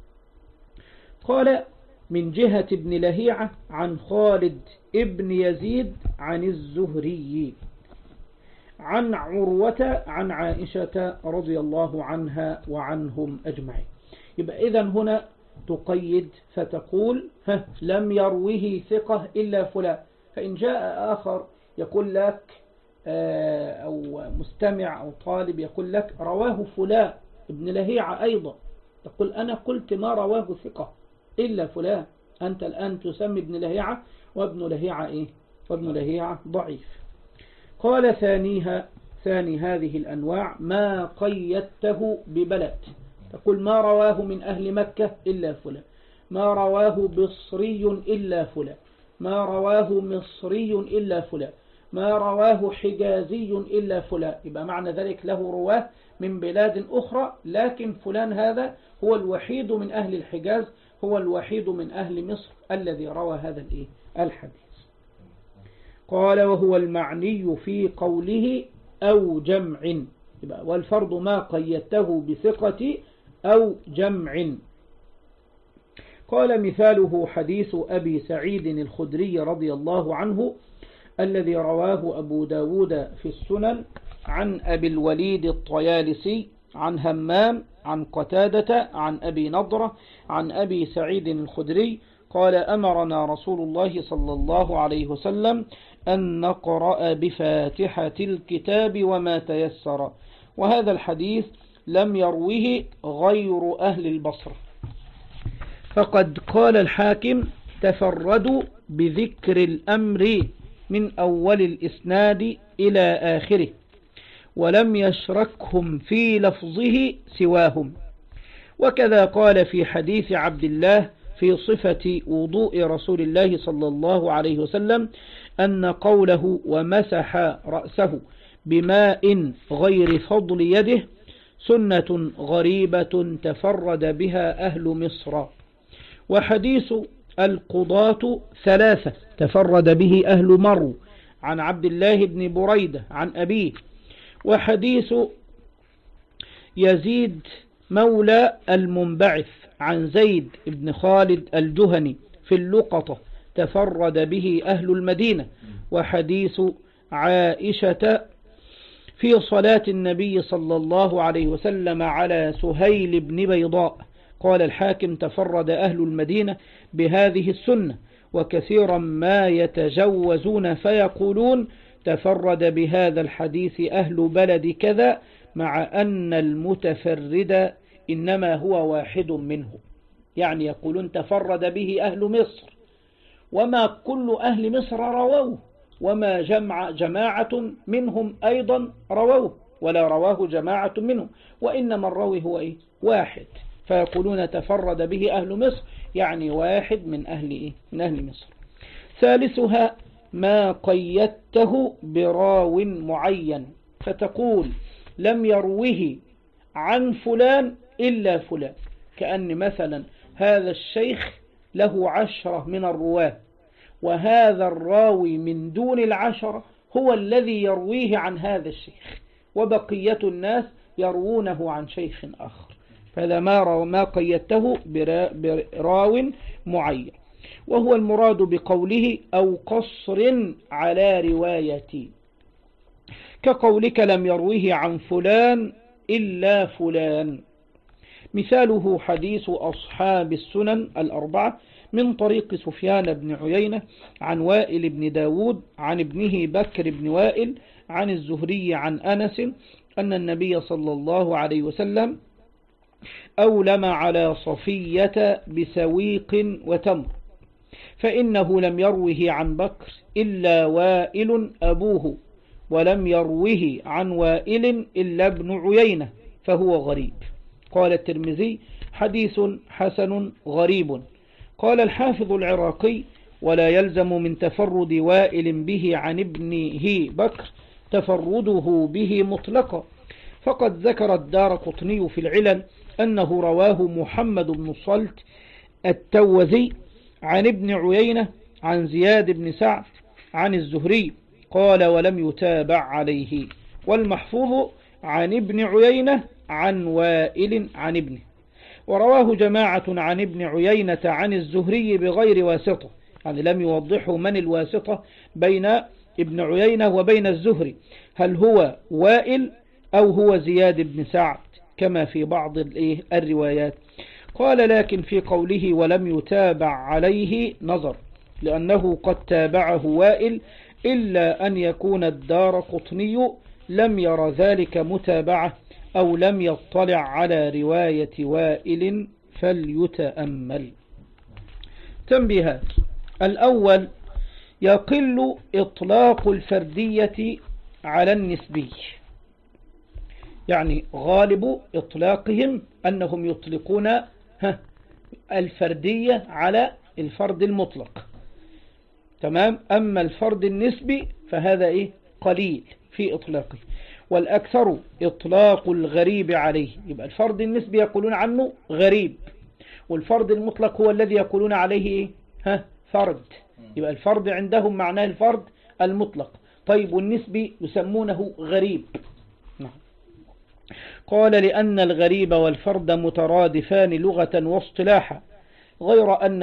قال من جهة ابن لهيعة عن خالد ابن يزيد عن الزهري عن عروة عن عائشة رضي الله عنها وعنهم أجمعين. يبقى إذن هنا تقيد فتقول لم يروه ثقة إلا فلان. فإن جاء آخر يقول لك أو مستمع أو طالب يقول لك رواه فلان ابن لهيعة أيضا، تقول أنا قلت ما رواه ثقة إلا فلان. أنت الآن تسمي ابن لهيعة، وابن لهيعة إيه؟ وابن لهيعة ضعيف. قال ثاني هذه الأنواع ما قيدته ببلد، تقول ما رواه من أهل مكة إلا فلان، ما رواه بصري إلا فلان، ما رواه مصري إلا فلان، ما رواه حجازي إلا فلان. يبقى معنى ذلك له رواه من بلاد أخرى، لكن فلان هذا هو الوحيد من أهل الحجاز، هو الوحيد من أهل مصر الذي روى هذا الحديث. قال وهو المعني في قوله أو جمع، والفرض ما قيدته بثقة أو جمع. قال مثاله حديث أبي سعيد الخدري رضي الله عنه الذي رواه أبو داود في السنن عن أبي الوليد الطيالسي عن همام عن قتادة عن أبي نضرة عن أبي سعيد الخدري قال أمرنا رسول الله صلى الله عليه وسلم أن نقرأ بفاتحة الكتاب وما تيسر. وهذا الحديث لم يروه غير أهل البصرة، فقد قال الحاكم تفردوا بذكر الأمر من أول الإسناد إلى آخره، ولم يشركهم في لفظه سواهم. وكذا قال في حديث عبد الله في صفة وضوء رسول الله صلى الله عليه وسلم أن قوله ومسح رأسه بماء غير فضل يده سنة غريبة تفرد بها أهل مصر. وحديث القضاة ثلاثة تفرد به أهل مرو عن عبد الله بن بريدة عن أبيه. وحديث يزيد مولى المنبعث عن زيد بن خالد الجهني في اللقطة تفرد به أهل المدينة. وحديث عائشة في صلاة النبي صلى الله عليه وسلم على سهيل بن بيضاء قال الحاكم تفرد أهل المدينة بهذه السنة. وكثيرا ما يتجوزون فيقولون تفرد بهذا الحديث أهل بلد كذا، مع أن المتفرد إنما هو واحد منه. يعني يقولون تفرد به أهل مصر، وما كل أهل مصر رووه، وما جماعة منهم أيضا رووه، ولا رواه جماعة منهم، وإنما الراوي هو واحد. فيقولون تفرد به أهل مصر، يعني واحد من أهل مصر. ثالثها ما قيدته براو معين، فتقول لم يروه عن فلان إلا فلان، كأن مثلا هذا الشيخ له 10 من الرواة، وهذا الراوي من دون 10 هو الذي يرويه عن هذا الشيخ، وبقية الناس يروونه عن شيخ آخر. فهذا ما قيدته براو معين. وهو المراد بقوله أو قصر على روايتي، كقولك لم يروه عن فلان إلا فلان. مثاله حديث أصحاب السنن الأربعة من طريق سفيان بن عيينة عن وائل بن داود عن ابنه بكر بن وائل عن الزهري عن أنس أن النبي صلى الله عليه وسلم أولم على صفية بسويق وتمر، فإنه لم يروه عن بكر إلا وائل أبوه، ولم يروه عن وائل إلا ابن عيينة، فهو غريب. قال الترمذي حديث حسن غريب. قال الحافظ العراقي ولا يلزم من تفرد وائل به عن ابنه بكر تفرده به مطلقا، فقد ذكر الدارقطني في العلل أنه رواه محمد بن الصلت التوزي عن ابن عيينة عن زياد بن سعد عن الزهري قال ولم يتابع عليه. والمحفوظ عن ابن عيينة عن وائل عن ابنه. ورواه جماعة عن ابن عيينة عن الزهري بغير واسطة، يعني لم يوضحوا من الواسطة بين ابن عيينة وبين الزهري، هل هو وائل أو هو زياد بن سعد كما في بعض الروايات. قال لكن في قوله ولم يتابع عليه نظر، لأنه قد تابعه وائل، إلا أن يكون الدارقطني لم ير ذلك متابعة أو لم يطلع على رواية وائل فليتأمل. تنبيهات: الأول، يقل إطلاق الفردية على النسبي، يعني غالب إطلاقهم أنهم يطلقون الفردية على الفرد المطلق، تمام. أما الفرد النسبي فهذا قليل في إطلاقه. والأكثر إطلاق الغريب عليه، يبقى الفرد النسبي يقولون عنه غريب، والفرد المطلق هو الذي يقولون عليه فرد. يبقى الفرد عندهم معناه الفرد المطلق، طيب والنسبي يسمونه غريب. قال لأن الغريب والفرد مترادفان لغة واصطلاحا، غير أن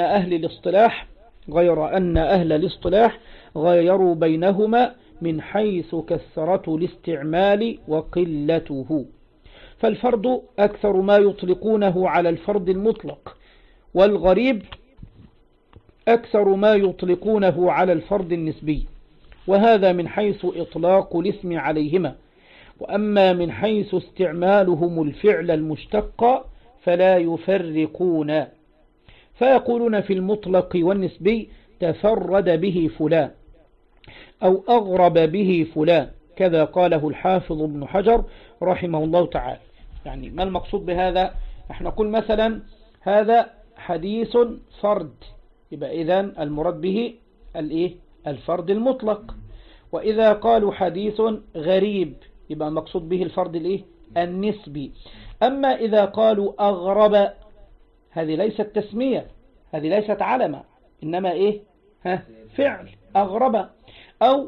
أهل الاصطلاح غيروا بينهما من حيث كثرة الاستعمال وقلته. فالفرد أكثر ما يطلقونه على الفرد المطلق، والغريب أكثر ما يطلقونه على الفرد النسبي، وهذا من حيث إطلاق الاسم عليهما. وأما من حيث استعمالهم الفعل المشتق فلا يفرقون، فيقولون في المطلق والنسبي تفرد به فلان أو أغرب به فلان، كذا قاله الحافظ ابن حجر رحمه الله تعالى. يعني ما المقصود بهذا؟ نحن نقول مثلا هذا حديث فرد، يبقى إذن المراد به الفرد المطلق. وإذا قالوا حديث غريب يبقى المقصود به الفرد النسبي. أما إذا قالوا أغرب، هذه ليست تسمية، هذه ليست علمة، إنما فعل أغرب. أو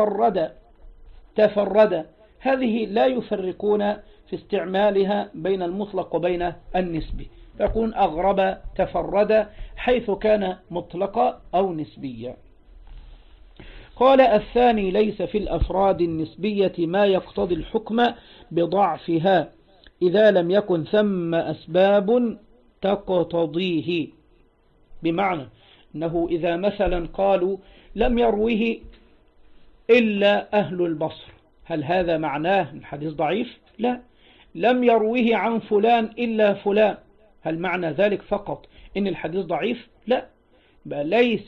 تفرد، هذه لا يفرقون في استعمالها بين المطلق وبين النسبي، فيكون أغرب تفرد حيث كان مطلقا أو نسبيا. قال الثاني ليس في الأفراد النسبية ما يقتضي الحكم بضعفها إذا لم يكن ثم أسباب تقتضيه. بمعنى أنه إذا مثلا قالوا لم يروه إلا أهل البصر، هل هذا معناه الحديث ضعيف؟ لا. لم يروه عن فلان إلا فلان، هل معنى ذلك فقط إن الحديث ضعيف؟ لا، بل ليس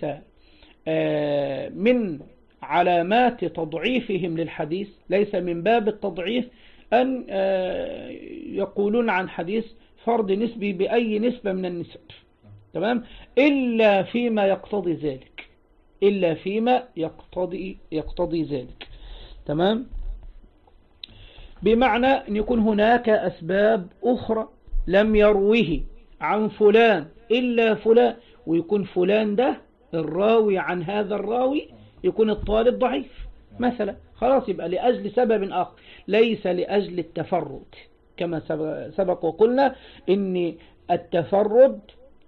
من علامات تضعيفهم للحديث، ليس من باب التضعيف أن يقولون عن حديث فرد نسبي بأي نسبة من النسب، تمام، إلا فيما يقتضي ذلك، إلا فيما يقتضي ذلك، تمام. بمعنى أن يكون هناك أسباب أخرى لم يروه عن فلان إلا فلان، ويكون فلان ده الراوي عن هذا الراوي يكون الطالب ضعيف مثلا، خلاص يبقى لأجل سبب آخر ليس لأجل التفرد، كما سبق وقلنا إن التفرد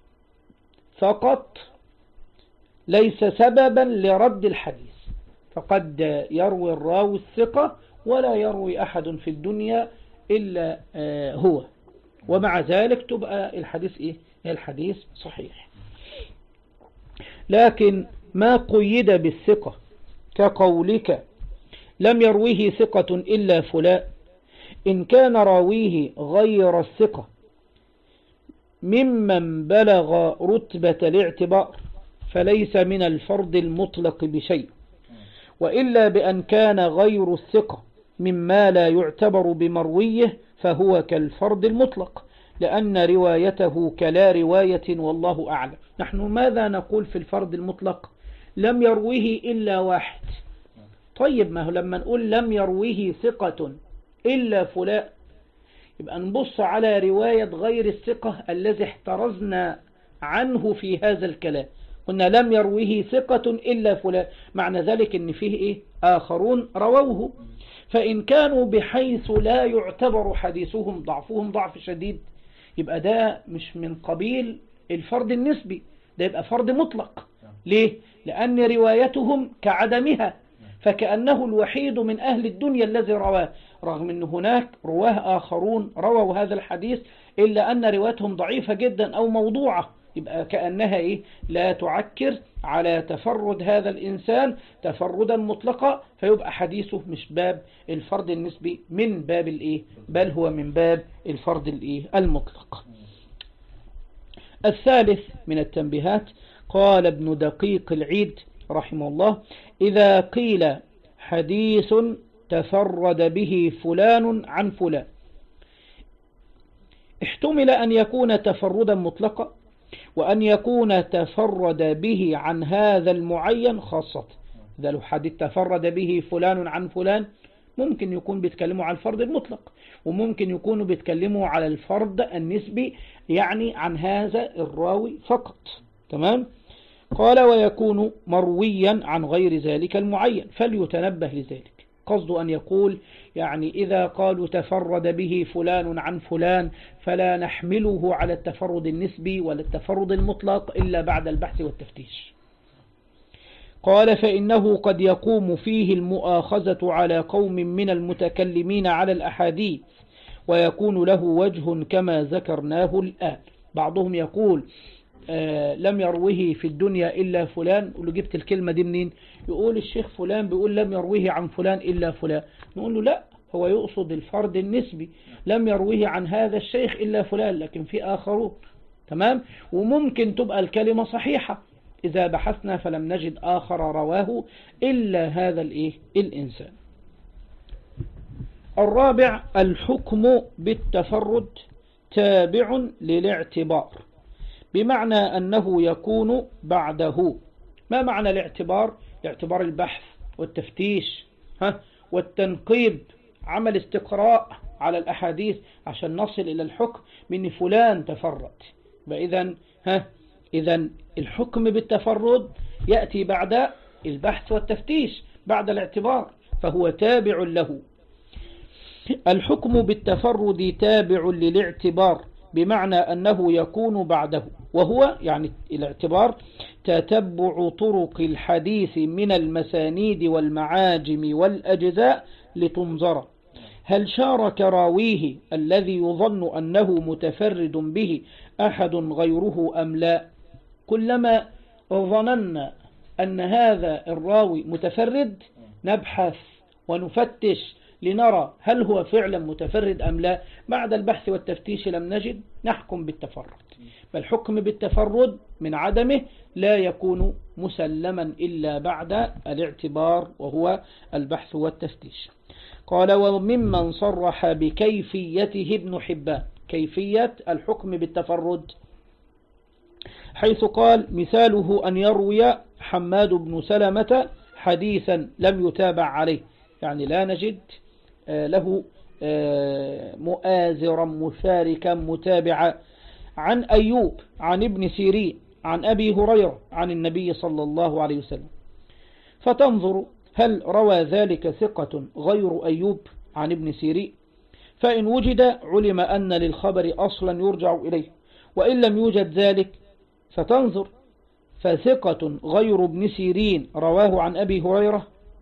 فقط ليس سببا لرد الحديث، فقد يروي الراوي الثقة ولا يروي أحد في الدنيا إلا هو، ومع ذلك تبقى الحديث الحديث صحيح. لكن ما قيد بالثقة كقولك لم يرويه ثقة إلا فلان، إن كان راويه غير الثقة ممن بلغ رتبة الاعتبار فليس من الفرد المطلق بشيء، وإلا بأن كان غير الثقة مما لا يعتبر بمرويه فهو كالفرد المطلق، لأن روايته كلا رواية والله أعلم. نحن ماذا نقول في الفرد المطلق؟ لم يرويه إلا واحد. طيب ما هو لما نقول لم يرويه ثقة إلا فلان يبقى نبص على رواية غير الثقة الذي احترزنا عنه في هذا الكلام. قلنا لم يروه ثقة إلا فلان، معنى ذلك ان فيه ايه؟ آخرون رووه. فإن كانوا بحيث لا يعتبر حديثهم ضعفهم ضعف شديد، يبقى ده مش من قبيل الفرد النسبي، ده يبقى فرد مطلق. ليه؟ لأن روايتهم كعدمها، فكأنه الوحيد من أهل الدنيا الذي رواه، رغم أن هناك رواه آخرون رووا هذا الحديث إلا أن روايتهم ضعيفة جدا أو موضوعة، يبقى كأنها إيه؟ لا تعكر على تفرد هذا الإنسان تفردا مطلقا، فيبقى حديثه مش باب الفرد النسبي، من باب الإيه؟ بل هو من باب الفرد الإيه؟ المطلق. الثالث من التنبيهات، قال ابن دقيق العيد رحمه الله: إذا قيل حديث تفرد به فلان عن فلان، احتمل أن يكون تفردا مطلقا، وأن يكون تفرد به عن هذا المعين خاصة. إذا لو حديث تفرد به فلان عن فلان، ممكن يكون بيتكلموا على الفرد المطلق، وممكن يكونوا بيتكلموا على الفرد النسبي، يعني عن هذا الراوي فقط. تمام؟ قال: ويكون مرويا عن غير ذلك المعين، فليتنبه لذلك. قصده أن يقول يعني إذا قالوا تفرد به فلان عن فلان، فلا نحمله على التفرد النسبي ولا التفرد المطلق إلا بعد البحث والتفتيش. قال: فإنه قد يقوم فيه المؤاخذة على قوم من المتكلمين على الأحاديث، ويكون له وجه كما ذكرناه الآن. بعضهم يقول لم يروه في الدنيا إلا فلان. قل له: جبت الكلمة دي منين؟ يقول الشيخ فلان بيقول لم يروه عن فلان إلا فلان. نقول له: لا، هو يقصد الفرد النسبي، لم يروه عن هذا الشيخ إلا فلان، لكن في آخرون. تمام؟ وممكن تبقى الكلمة صحيحة إذا بحثنا فلم نجد آخر رواه إلا هذا الإنسان. الرابع: الحكم بالتفرد تابع للاعتبار، بمعنى أنه يكون بعده. ما معنى الاعتبار؟ اعتبار البحث والتفتيش والتنقيب، عمل استقراء على الأحاديث عشان نصل إلى الحكم من فلان تفرد. إذن الحكم بالتفرد يأتي بعد البحث والتفتيش، بعد الاعتبار، فهو تابع له. الحكم بالتفرد تابع للاعتبار، بمعنى أنه يكون بعده، وهو يعني الاعتبار تتبع طرق الحديث من المسانيد والمعاجم والأجزاء لتنظر هل شارك راويه الذي يظن أنه متفرد به أحد غيره أم لا. كلما ظننا أن هذا الراوي متفرد نبحث ونفتش لنرى هل هو فعلا متفرد أم لا. بعد البحث والتفتيش لم نجد، نحكم بالتفرد. فالحكم بالتفرد من عدمه لا يكون مسلما إلا بعد الاعتبار، وهو البحث والتفتيش. قال: وممن صرح بكيفيته ابن حبان، كيفية الحكم بالتفرد، حيث قال: مثاله أن يروي حماد بن سلمة حديثا لم يتابع عليه، يعني لا نجد له مؤازرا مشاركا متابعا، عن أيوب عن ابن سيرين عن أبي هريرة عن النبي صلى الله عليه وسلم، فتنظر هل روى ذلك ثقة غير أيوب عن ابن سيرين، فإن وجد علم أن للخبر أصلا يرجع إليه، وإن لم يوجد ذلك فتنظر فثقة غير ابن سيرين رواه عن أبي هريرة،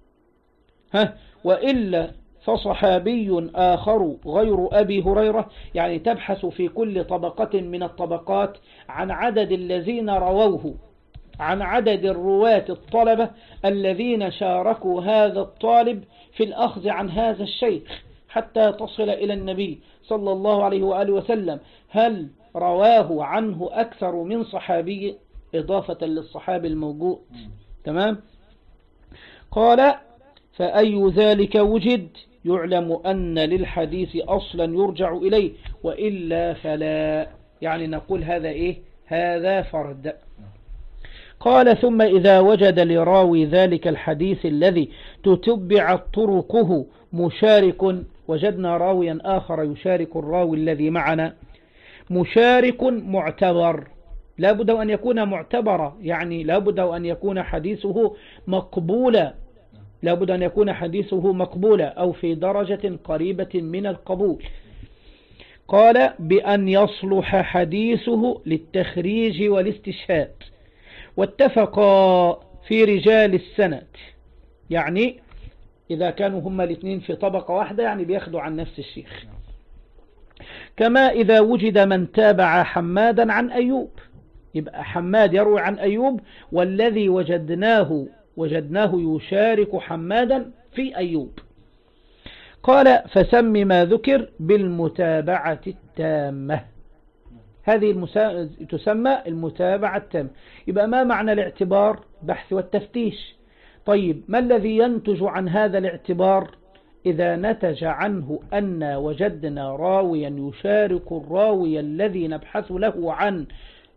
وإلا فصحابي آخر غير أبي هريرة، يعني تبحث في كل طبقة من الطبقات عن عدد الذين رووه، عن عدد الرواة الطلبة الذين شاركوا هذا الطالب في الأخذ عن هذا الشيخ حتى تصل إلى النبي صلى الله عليه وآله وسلم، هل رواه عنه أكثر من صحابي إضافة للصحابي الموجود. تمام؟ قال: فأي ذلك وجد يعلم أن للحديث أصلا يرجع إليه، وإلا فلا، يعني نقول هذا هذا فرد. قال: ثم إذا وجد لراوي ذلك الحديث الذي تتبع طرقه مشارك وجدنا راويا آخر يشارك الراوي الذي معنا، مشارك معتبر، لابد أن يكون معتبرا، يعني لابد أن يكون حديثه مقبولا، لابد أن يكون حديثه مقبولا أو في درجة قريبة من القبول. قال بأن يصلح حديثه للتخريج والاستشهاد، واتفقا في رجال السند، يعني إذا كانوا هما الاثنين في طبقة واحدة يعني بياخدوا عن نفس الشيخ. كما إذا وجد من تابع حمادا عن أيوب، يبقى حماد يروي عن أيوب، والذي وجدناه يشارك حمادا في أيوب. قال فسم ما ذكر بالمتابعة التامة، هذه تسمى المتابعة التامة. يبقى ما معنى الاعتبار؟ بحث والتفتيش. طيب ما الذي ينتج عن هذا الاعتبار؟ إذا نتج عنه أن وجدنا راويا يشارك الراوي الذي نبحث له عن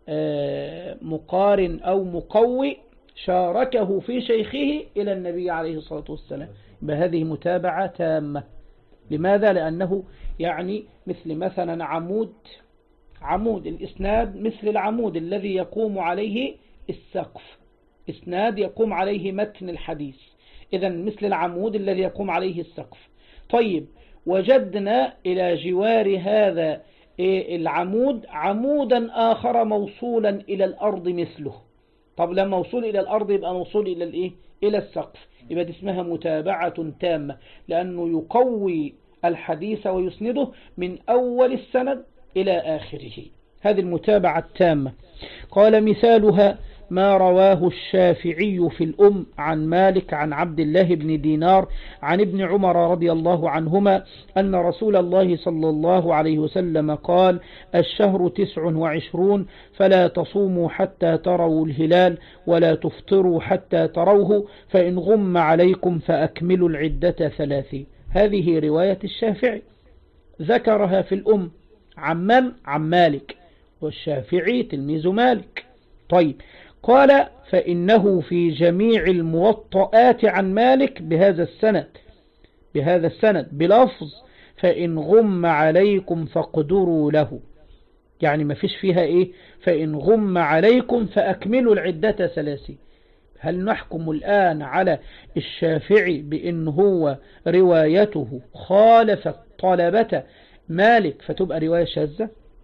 مقارن أو مقوي، شاركه في شيخه إلى النبي عليه الصلاة والسلام، بهذه متابعة تامة. لماذا؟ لأنه يعني مثلا عمود الإسناد مثل العمود الذي يقوم عليه السقف، إسناد يقوم عليه متن الحديث، إذا مثل العمود الذي يقوم عليه السقف. طيب وجدنا إلى جوار هذا العمود عمودا آخر موصولا إلى الأرض مثله. طب لما موصول إلى الأرض يبقى موصول إلى الإيه؟ إلى السقف، يبقى دي اسمها متابعة تامة، لأنه يقوي الحديث ويسنده من أول السند إلى آخره، هذه المتابعة التامة. قال مثالها ما رواه الشافعي في الأم عن مالك عن عبد الله بن دينار عن ابن عمر رضي الله عنهما أن رسول الله صلى الله عليه وسلم قال الشهر 29 فلا تصوموا حتى تروا الهلال ولا تفطروا حتى تروه فإن غم عليكم فأكملوا العدة 30. هذه رواية الشافعي ذكرها في الأم عن مالك، والشافعي تلميذ مالك. طيب قال فإنه في جميع الموطئات عن مالك بهذا السند بلفظ فإن غم عليكم فاقدروا له، يعني ما فيش فيها فإن غم عليكم فأكملوا العدة 30. هل نحكم الآن على الشافعي بأن هو روايته خالفت طلبة مالك فتبقى رواية شاذة؟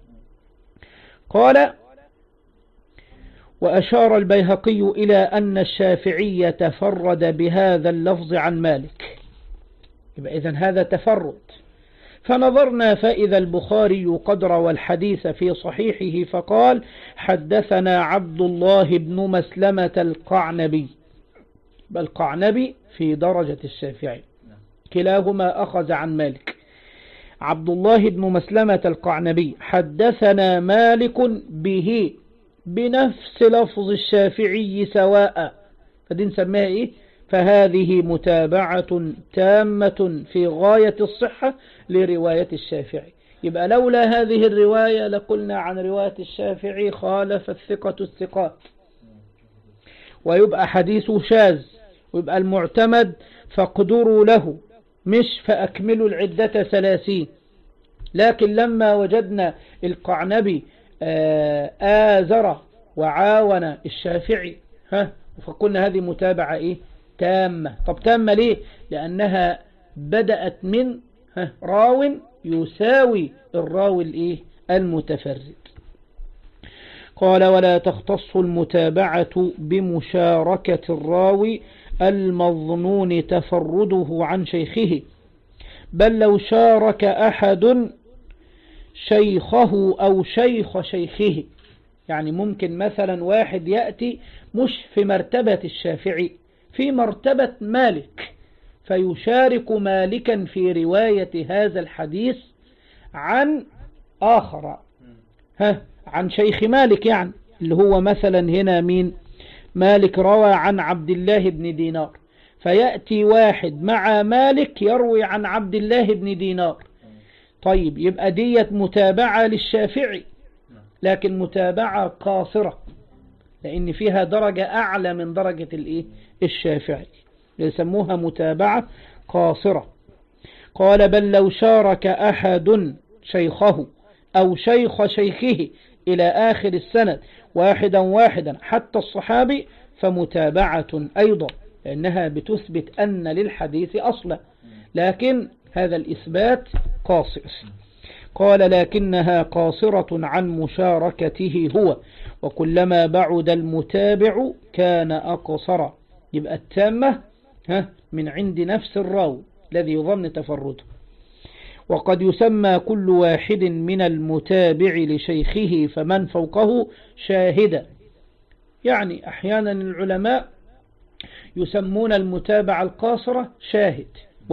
قال وأشار البيهقي إلى أن الشافعي تفرد بهذا اللفظ عن مالك، يبقى إذن هذا تفرد. فنظرنا فإذا البخاري قد روى الحديث في صحيحه فقال حدثنا عبد الله بن مسلمة القعنبي، بل القعنبي في درجة الشافعي، كلاهما أخذ عن مالك. عبد الله بن مسلمة القعنبي حدثنا مالك به بنفس لفظ الشافعي سواء، فدي نسميها فهذه متابعة تامة في غاية الصحة لرواية الشافعي. يبقى لولا هذه الرواية لقلنا عن رواية الشافعي خالف الثقة الثقات، ويبقى حديثه شاذ، ويبقى المعتمد فاقدروا له مش فأكملوا العدة 30. لكن لما وجدنا القعنبي آزر وعاون الشافعي فقلنا هذه متابعة تامة. طب تامة ليه؟ لأنها بدأت من راو يساوي الراوي المتفرد. قال ولا تختص المتابعة بمشاركة الراوي المظنون تفرده عن شيخه، بل لو شارك أحد شيخه أو شيخ شيخه، يعني ممكن مثلا واحد يأتي مش في مرتبة الشافعي، في مرتبة مالك، فيشارك مالكا في رواية هذا الحديث عن آخر عن شيخ مالك، يعني اللي هو مثلا هنا مين؟ مالك روى عن عبد الله بن دينار، فيأتي واحد مع مالك يروي عن عبد الله بن دينار. طيب يبقى ديت متابعة للشافعي، لكن متابعة قاصرة، لأن فيها درجة أعلى من درجة الشافعي، يسموها متابعة قاصرة. قال بل لو شارك أحد شيخه أو شيخ شيخه إلى آخر السند واحدا حتى الصحابي فمتابعة أيضا، لأنها بتثبت أن للحديث أصلا، لكن هذا الإثبات قاصر. قال لكنها قاصرة عن مشاركته هو، وكلما بعد المتابع كان أقصر. يبقى التامة من عند نفس الراوي الذي يظن تفرده. وقد يسمى كل واحد من المتابع لشيخه فمن فوقه شاهدا. يعني أحيانا العلماء يسمون المتابعة القاصرة شاهد،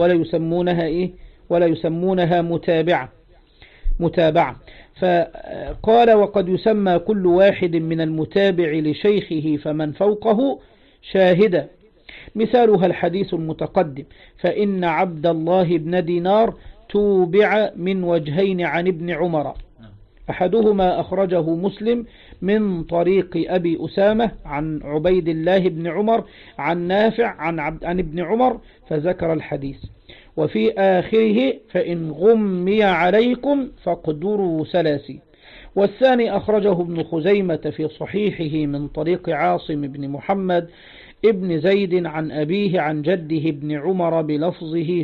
ولا يسمونها متابعة. فقال وقد يسمى كل واحد من المتابع لشيخه فمن فوقه شاهدا. مثالها الحديث المتقدم: فإن عبد الله بن دينار توبع من وجهين عن ابن عمر، أحدهما أخرجه مسلم من طريق أبي أسامة عن عبيد الله بن عمر عن نافع عن ابن عمر فذكر الحديث، وفي آخره فإن غمي عليكم فاقدروا ثلاثي. والثاني أخرجه ابن خزيمة في صحيحه من طريق عاصم بن محمد ابن زيد عن أبيه عن جده ابن عمر بلفظه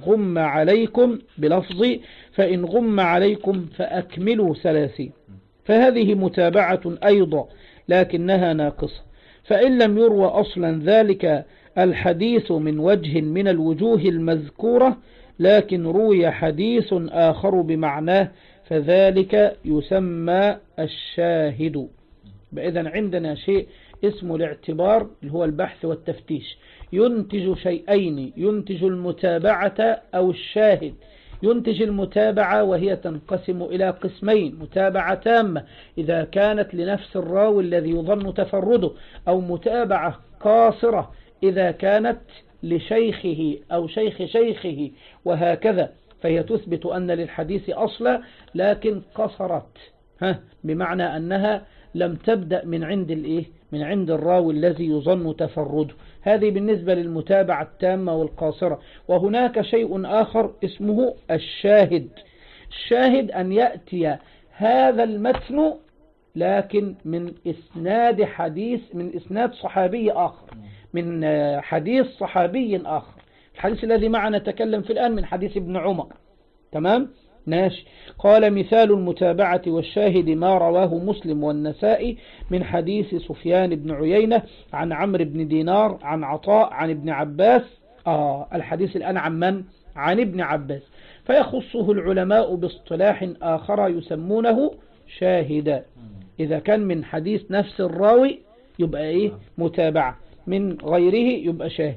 فإن غم عليكم فأكملوا ثلاثي. فهذه متابعة أيضا لكنها ناقصة، فإن لم يروى أصلا ذلك الحديث من وجه من الوجوه المذكورة لكن روي حديث آخر بمعناه فذلك يسمى الشاهد. إذن عندنا شيء اسمه الاعتبار اللي هو البحث والتفتيش، ينتج شيئين: ينتج المتابعة أو الشاهد. ينتج المتابعة وهي تنقسم إلى قسمين: متابعة تامة إذا كانت لنفس الراوي الذي يظن تفرده، أو متابعة قاصرة إذا كانت لشيخه أو شيخ شيخه، وهكذا. فهي تثبت أن للحديث أصلا لكن قصرت، بمعنى أنها لم تبدأ من عند الراوي الذي يظن تفرده. هذه بالنسبة للمتابعة التامة والقاصرة. وهناك شيء آخر اسمه الشاهد. الشاهد أن يأتي هذا المتن لكن من إسناد صحابي آخر، من حديث صحابي آخر. الحديث الذي معنا نتكلم فيه الآن من حديث ابن عمر، تمام؟ ماشي. قال مثال المتابعة والشاهد ما رواه مسلم والنسائي من حديث سفيان بن عيينة عن عمرو بن دينار عن عطاء عن ابن عباس. الحديث الآن عن من؟ عن ابن عباس. فيخصه العلماء باصطلاح آخر يسمونه شاهدا. إذا كان من حديث نفس الراوي يبقى متابعة، من غيره يبقى شاهد.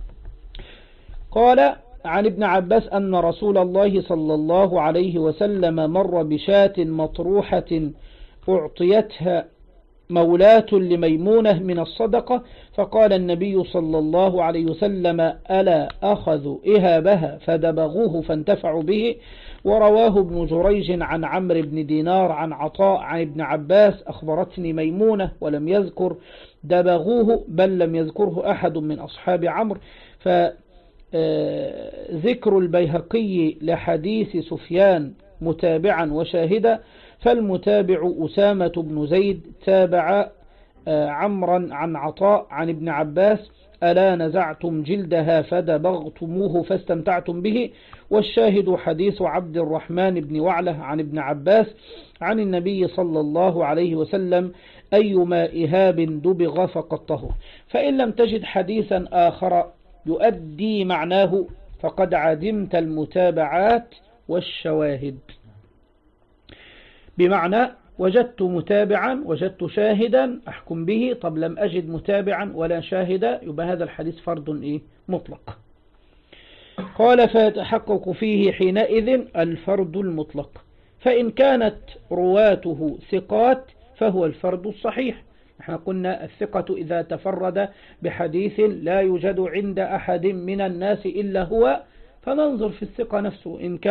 قال عن ابن عباس أن رسول الله صلى الله عليه وسلم مر بشاة مطروحة أعطيتها مولاة لميمونة من الصدقة، فقال النبي صلى الله عليه وسلم: ألا أخذوا إهابها فدبغوه فانتفعوا به. ورواه ابن جريج عن عمرو بن دينار عن عطاء عن ابن عباس: أخبرتني ميمونة، ولم يذكر دبغوه، بل لم يذكره أحد من أصحاب عمرو. ذكر البيهقي لحديث سفيان متابعا وشاهدا، فالمتابع أسامة بن زيد تابع عمرا عن عطاء عن ابن عباس: ألا نزعتم جلدها فدبغتموه فاستمتعتم به. والشاهد حديث عبد الرحمن بن وعلة عن ابن عباس عن النبي صلى الله عليه وسلم: أيما إهاب دبغ فقد طهر. فإن لم تجد حديثا آخر يؤدي معناه فقد عدمت المتابعات والشواهد. بمعنى وجدت متابعا وجدت شاهدا أحكم به، طب لم أجد متابعا ولا شاهدا، يبقى هذا الحديث فرد مطلق. قال فيتحقق فيه حينئذ الفرد المطلق، فإن كانت رواته ثقات فهو الفرد الصحيح. احنا قلنا الثقة إذا تفرد بحديث لا يوجد عند أحد من الناس إلا هو، فننظر في الثقة نفسه. إن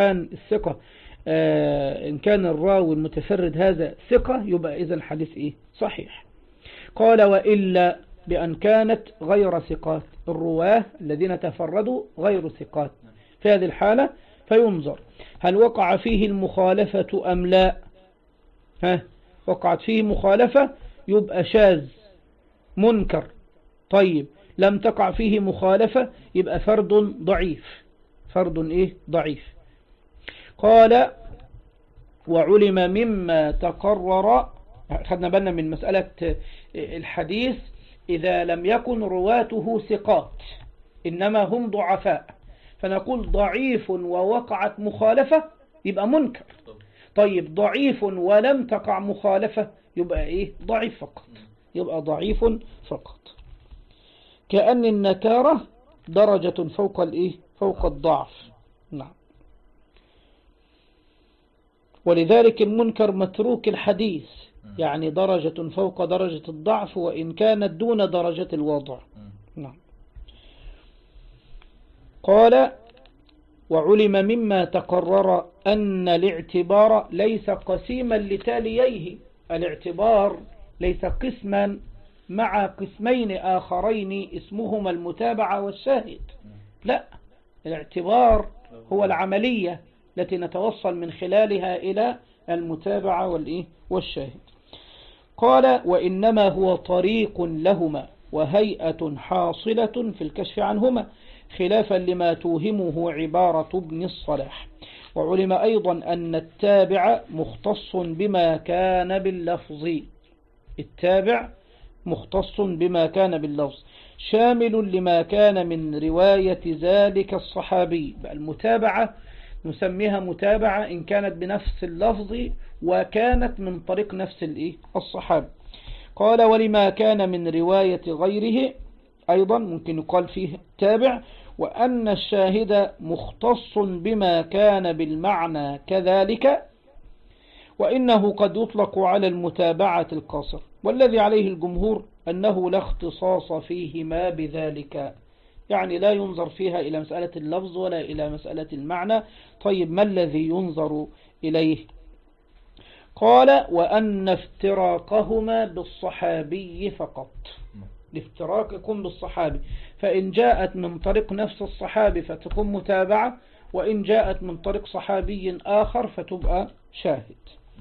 كان الراوي المتفرد هذا ثقة يبقى إذا الحديث صحيح. قال وإلا بأن كانت غير ثقات، الرواه الذين تفردوا غير ثقات، في هذه الحالة فينظر هل وقع فيه المخالفة أم لا. وقعت فيه مخالفة يبقى شاذ منكر. طيب لم تقع فيه مخالفة يبقى فرد ضعيف. فرد ضعيف. قال وعلم مما تقرر. خدنا بالنا من مسألة الحديث إذا لم يكن رواته ثقات إنما هم ضعفاء فنقول ضعيف ووقعت مخالفة يبقى منكر. طيب ضعيف ولم تقع مخالفة يبقى ضعيف فقط. يبقى ضعيف فقط. كأن النكارة درجة فوق الضعف. نعم. ولذلك المنكر متروك الحديث يعني درجة فوق درجة الضعف وإن كانت دون درجة الوضع. نعم. قال وعلم مما تقرر أن الاعتبار ليس قسيما لتاليه. الاعتبار ليس قسما مع قسمين آخرين اسمهما المتابعة والشاهد. لا، الاعتبار هو العملية التي نتوصل من خلالها إلى المتابعة والشاهد. قال وإنما هو طريق لهما وهيئة حاصلة في الكشف عنهما خلافا لما توهمه عبارة ابن الصلاح. وعلم أيضا أن التابع مختص بما كان باللفظ. التابع مختص بما كان باللفظ شامل لما كان من رواية ذلك الصحابي. المتابعة نسميها متابعة إن كانت بنفس اللفظ وكانت من طريق نفس الصحابي. قال ولما كان من رواية غيره أيضا ممكن يقال فيه تابع. وأن الشاهد مختص بما كان بالمعنى كذلك وإنه قد يطلق على المتابعة القاصر. والذي عليه الجمهور أنه لا اختصاص فيهما بذلك يعني لا ينظر فيها إلى مسألة اللفظ ولا إلى مسألة المعنى. طيب ما الذي ينظر إليه؟ قال وأن افتراقهما بالصحابي فقط. لافتراقكم بالصحابي فإن جاءت من طريق نفس الصحابي فتكون متابعة وإن جاءت من طريق صحابي آخر فتبقى شاهد.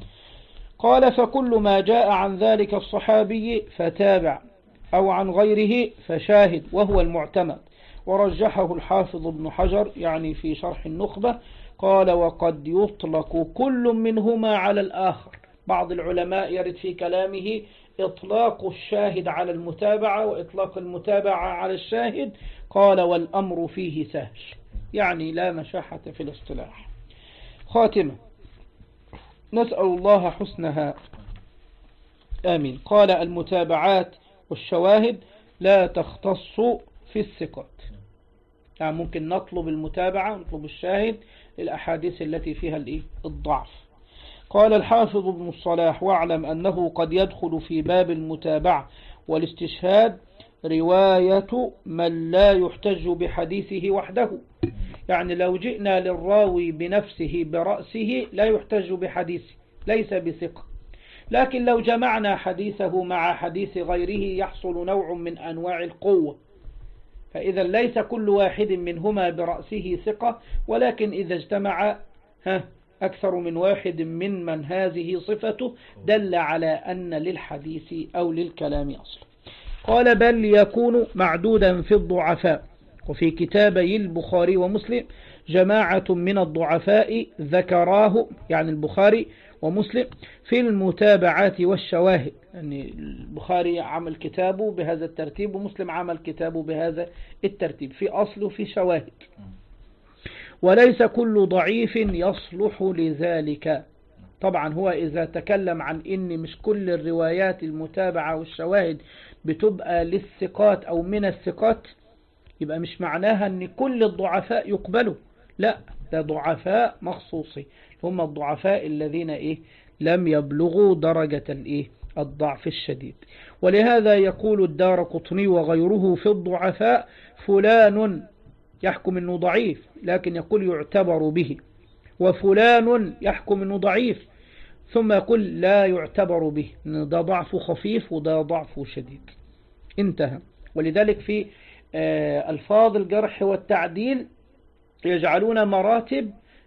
قال فكل ما جاء عن ذلك الصحابي فتابع أو عن غيره فشاهد وهو المعتمد. ورجحه الحافظ ابن حجر يعني في شرح النخبة. قال وقد يطلق كل منهما على الآخر. بعض العلماء يرد في كلامه إطلاق الشاهد على المتابعة وإطلاق المتابعة على الشاهد. قال والأمر فيه سهل يعني لا مشاحة في الاصطلاح. خاتمة نسأل الله حسنها آمين. قال المتابعات والشواهد لا تختص في الثقات يعني ممكن نطلب المتابعة نطلب الشاهد الأحاديث التي فيها الضعف. قال الحافظ ابن الصلاح واعلم أنه قد يدخل في باب المتابعة والاستشهاد رواية من لا يحتج بحديثه وحده. يعني لو جئنا للراوي بنفسه برأسه لا يحتج بحديثه ليس بثقة لكن لو جمعنا حديثه مع حديث غيره يحصل نوع من أنواع القوة. فإذا ليس كل واحد منهما برأسه ثقة ولكن إذا اجتمع أكثر من واحد من هذه صفته دل على أن للحديث أو للكلام أصل. قال بل يكون معدودا في الضعفاء. وفي كتابي البخاري ومسلم جماعة من الضعفاء ذكراه يعني البخاري ومسلم في المتابعات والشواهد. يعني البخاري عمل كتابه بهذا الترتيب ومسلم عمل كتابه بهذا الترتيب في أصل وفي شواهد. وليس كل ضعيف يصلح لذلك. طبعا هو إذا تكلم عن إن مش كل الروايات المتابعة والشواهد بتبقى للثقات أو من الثقات يبقى مش معناها أن كل الضعفاء يقبلوا. لا، ده ضعفاء مخصوصي هم الضعفاء الذين لم يبلغوا درجة الضعف الشديد. ولهذا يقول الدارقطني وغيره في الضعفاء فلان يحكم أنه ضعيف لكن يقول يعتبر به وفلان يحكم أنه ضعيف ثم يقول لا يعتبر به ده ضعف خفيف وده ضعف شديد. انتهى. ولذلك في ألفاظ الجرح والتعديل يجعلون مراتب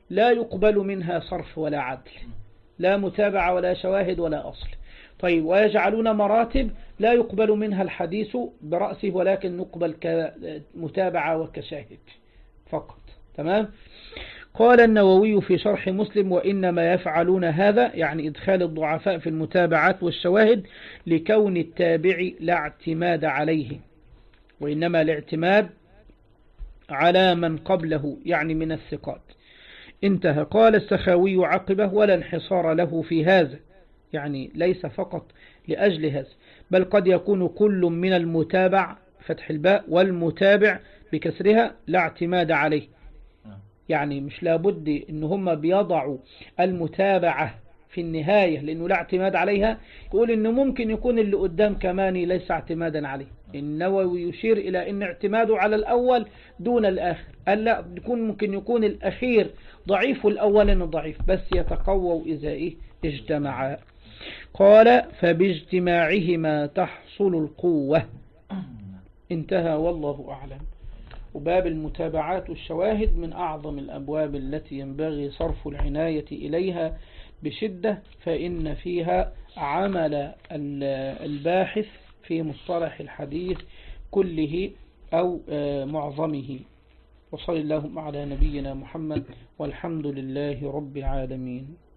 لا يقبل منها صرف ولا عدل، لا متابعة ولا شواهد ولا أصل. طيب ويجعلون مراتب لا يقبل منها الحديث برأسه ولكن نقبل كمتابعة وكشاهد فقط. تمام. قال النووي في شرح مسلم: وإنما يفعلون هذا يعني إدخال الضعفاء في المتابعات والشواهد لكون التابع لا اعتماد عليه، وإنما الاعتماد على من قبله يعني من الثقات. انتهى. قال السخاوي عقبه: ولا انحصار له في هذا، يعني ليس فقط لأجل هذا، بل قد يكون كل من المتابع فتح الباء والمتابع بكسرها لا اعتماد عليه، يعني مش لابد ان هم بيضعوا المتابعة في النهاية لأنه لا اعتماد عليها، يقول إنه ممكن يكون اللي قدام كمان ليس اعتمادا عليه. النووي يشير إلى أن اعتماده على الأول دون الآخر، قال لا، ممكن يكون الأخير ضعيف والأول ضعيف، بس يتقووا إذا اجتمعا. قال: فباجتماعهما تحصل القوة. انتهى والله أعلم. وباب المتابعات والشواهد من أعظم الأبواب التي ينبغي صرف العناية إليها بشدة، فإن فيها عمل الباحث في مصطلح الحديث كله أو معظمه. وصلى اللهم على نبينا محمد والحمد لله رب العالمين.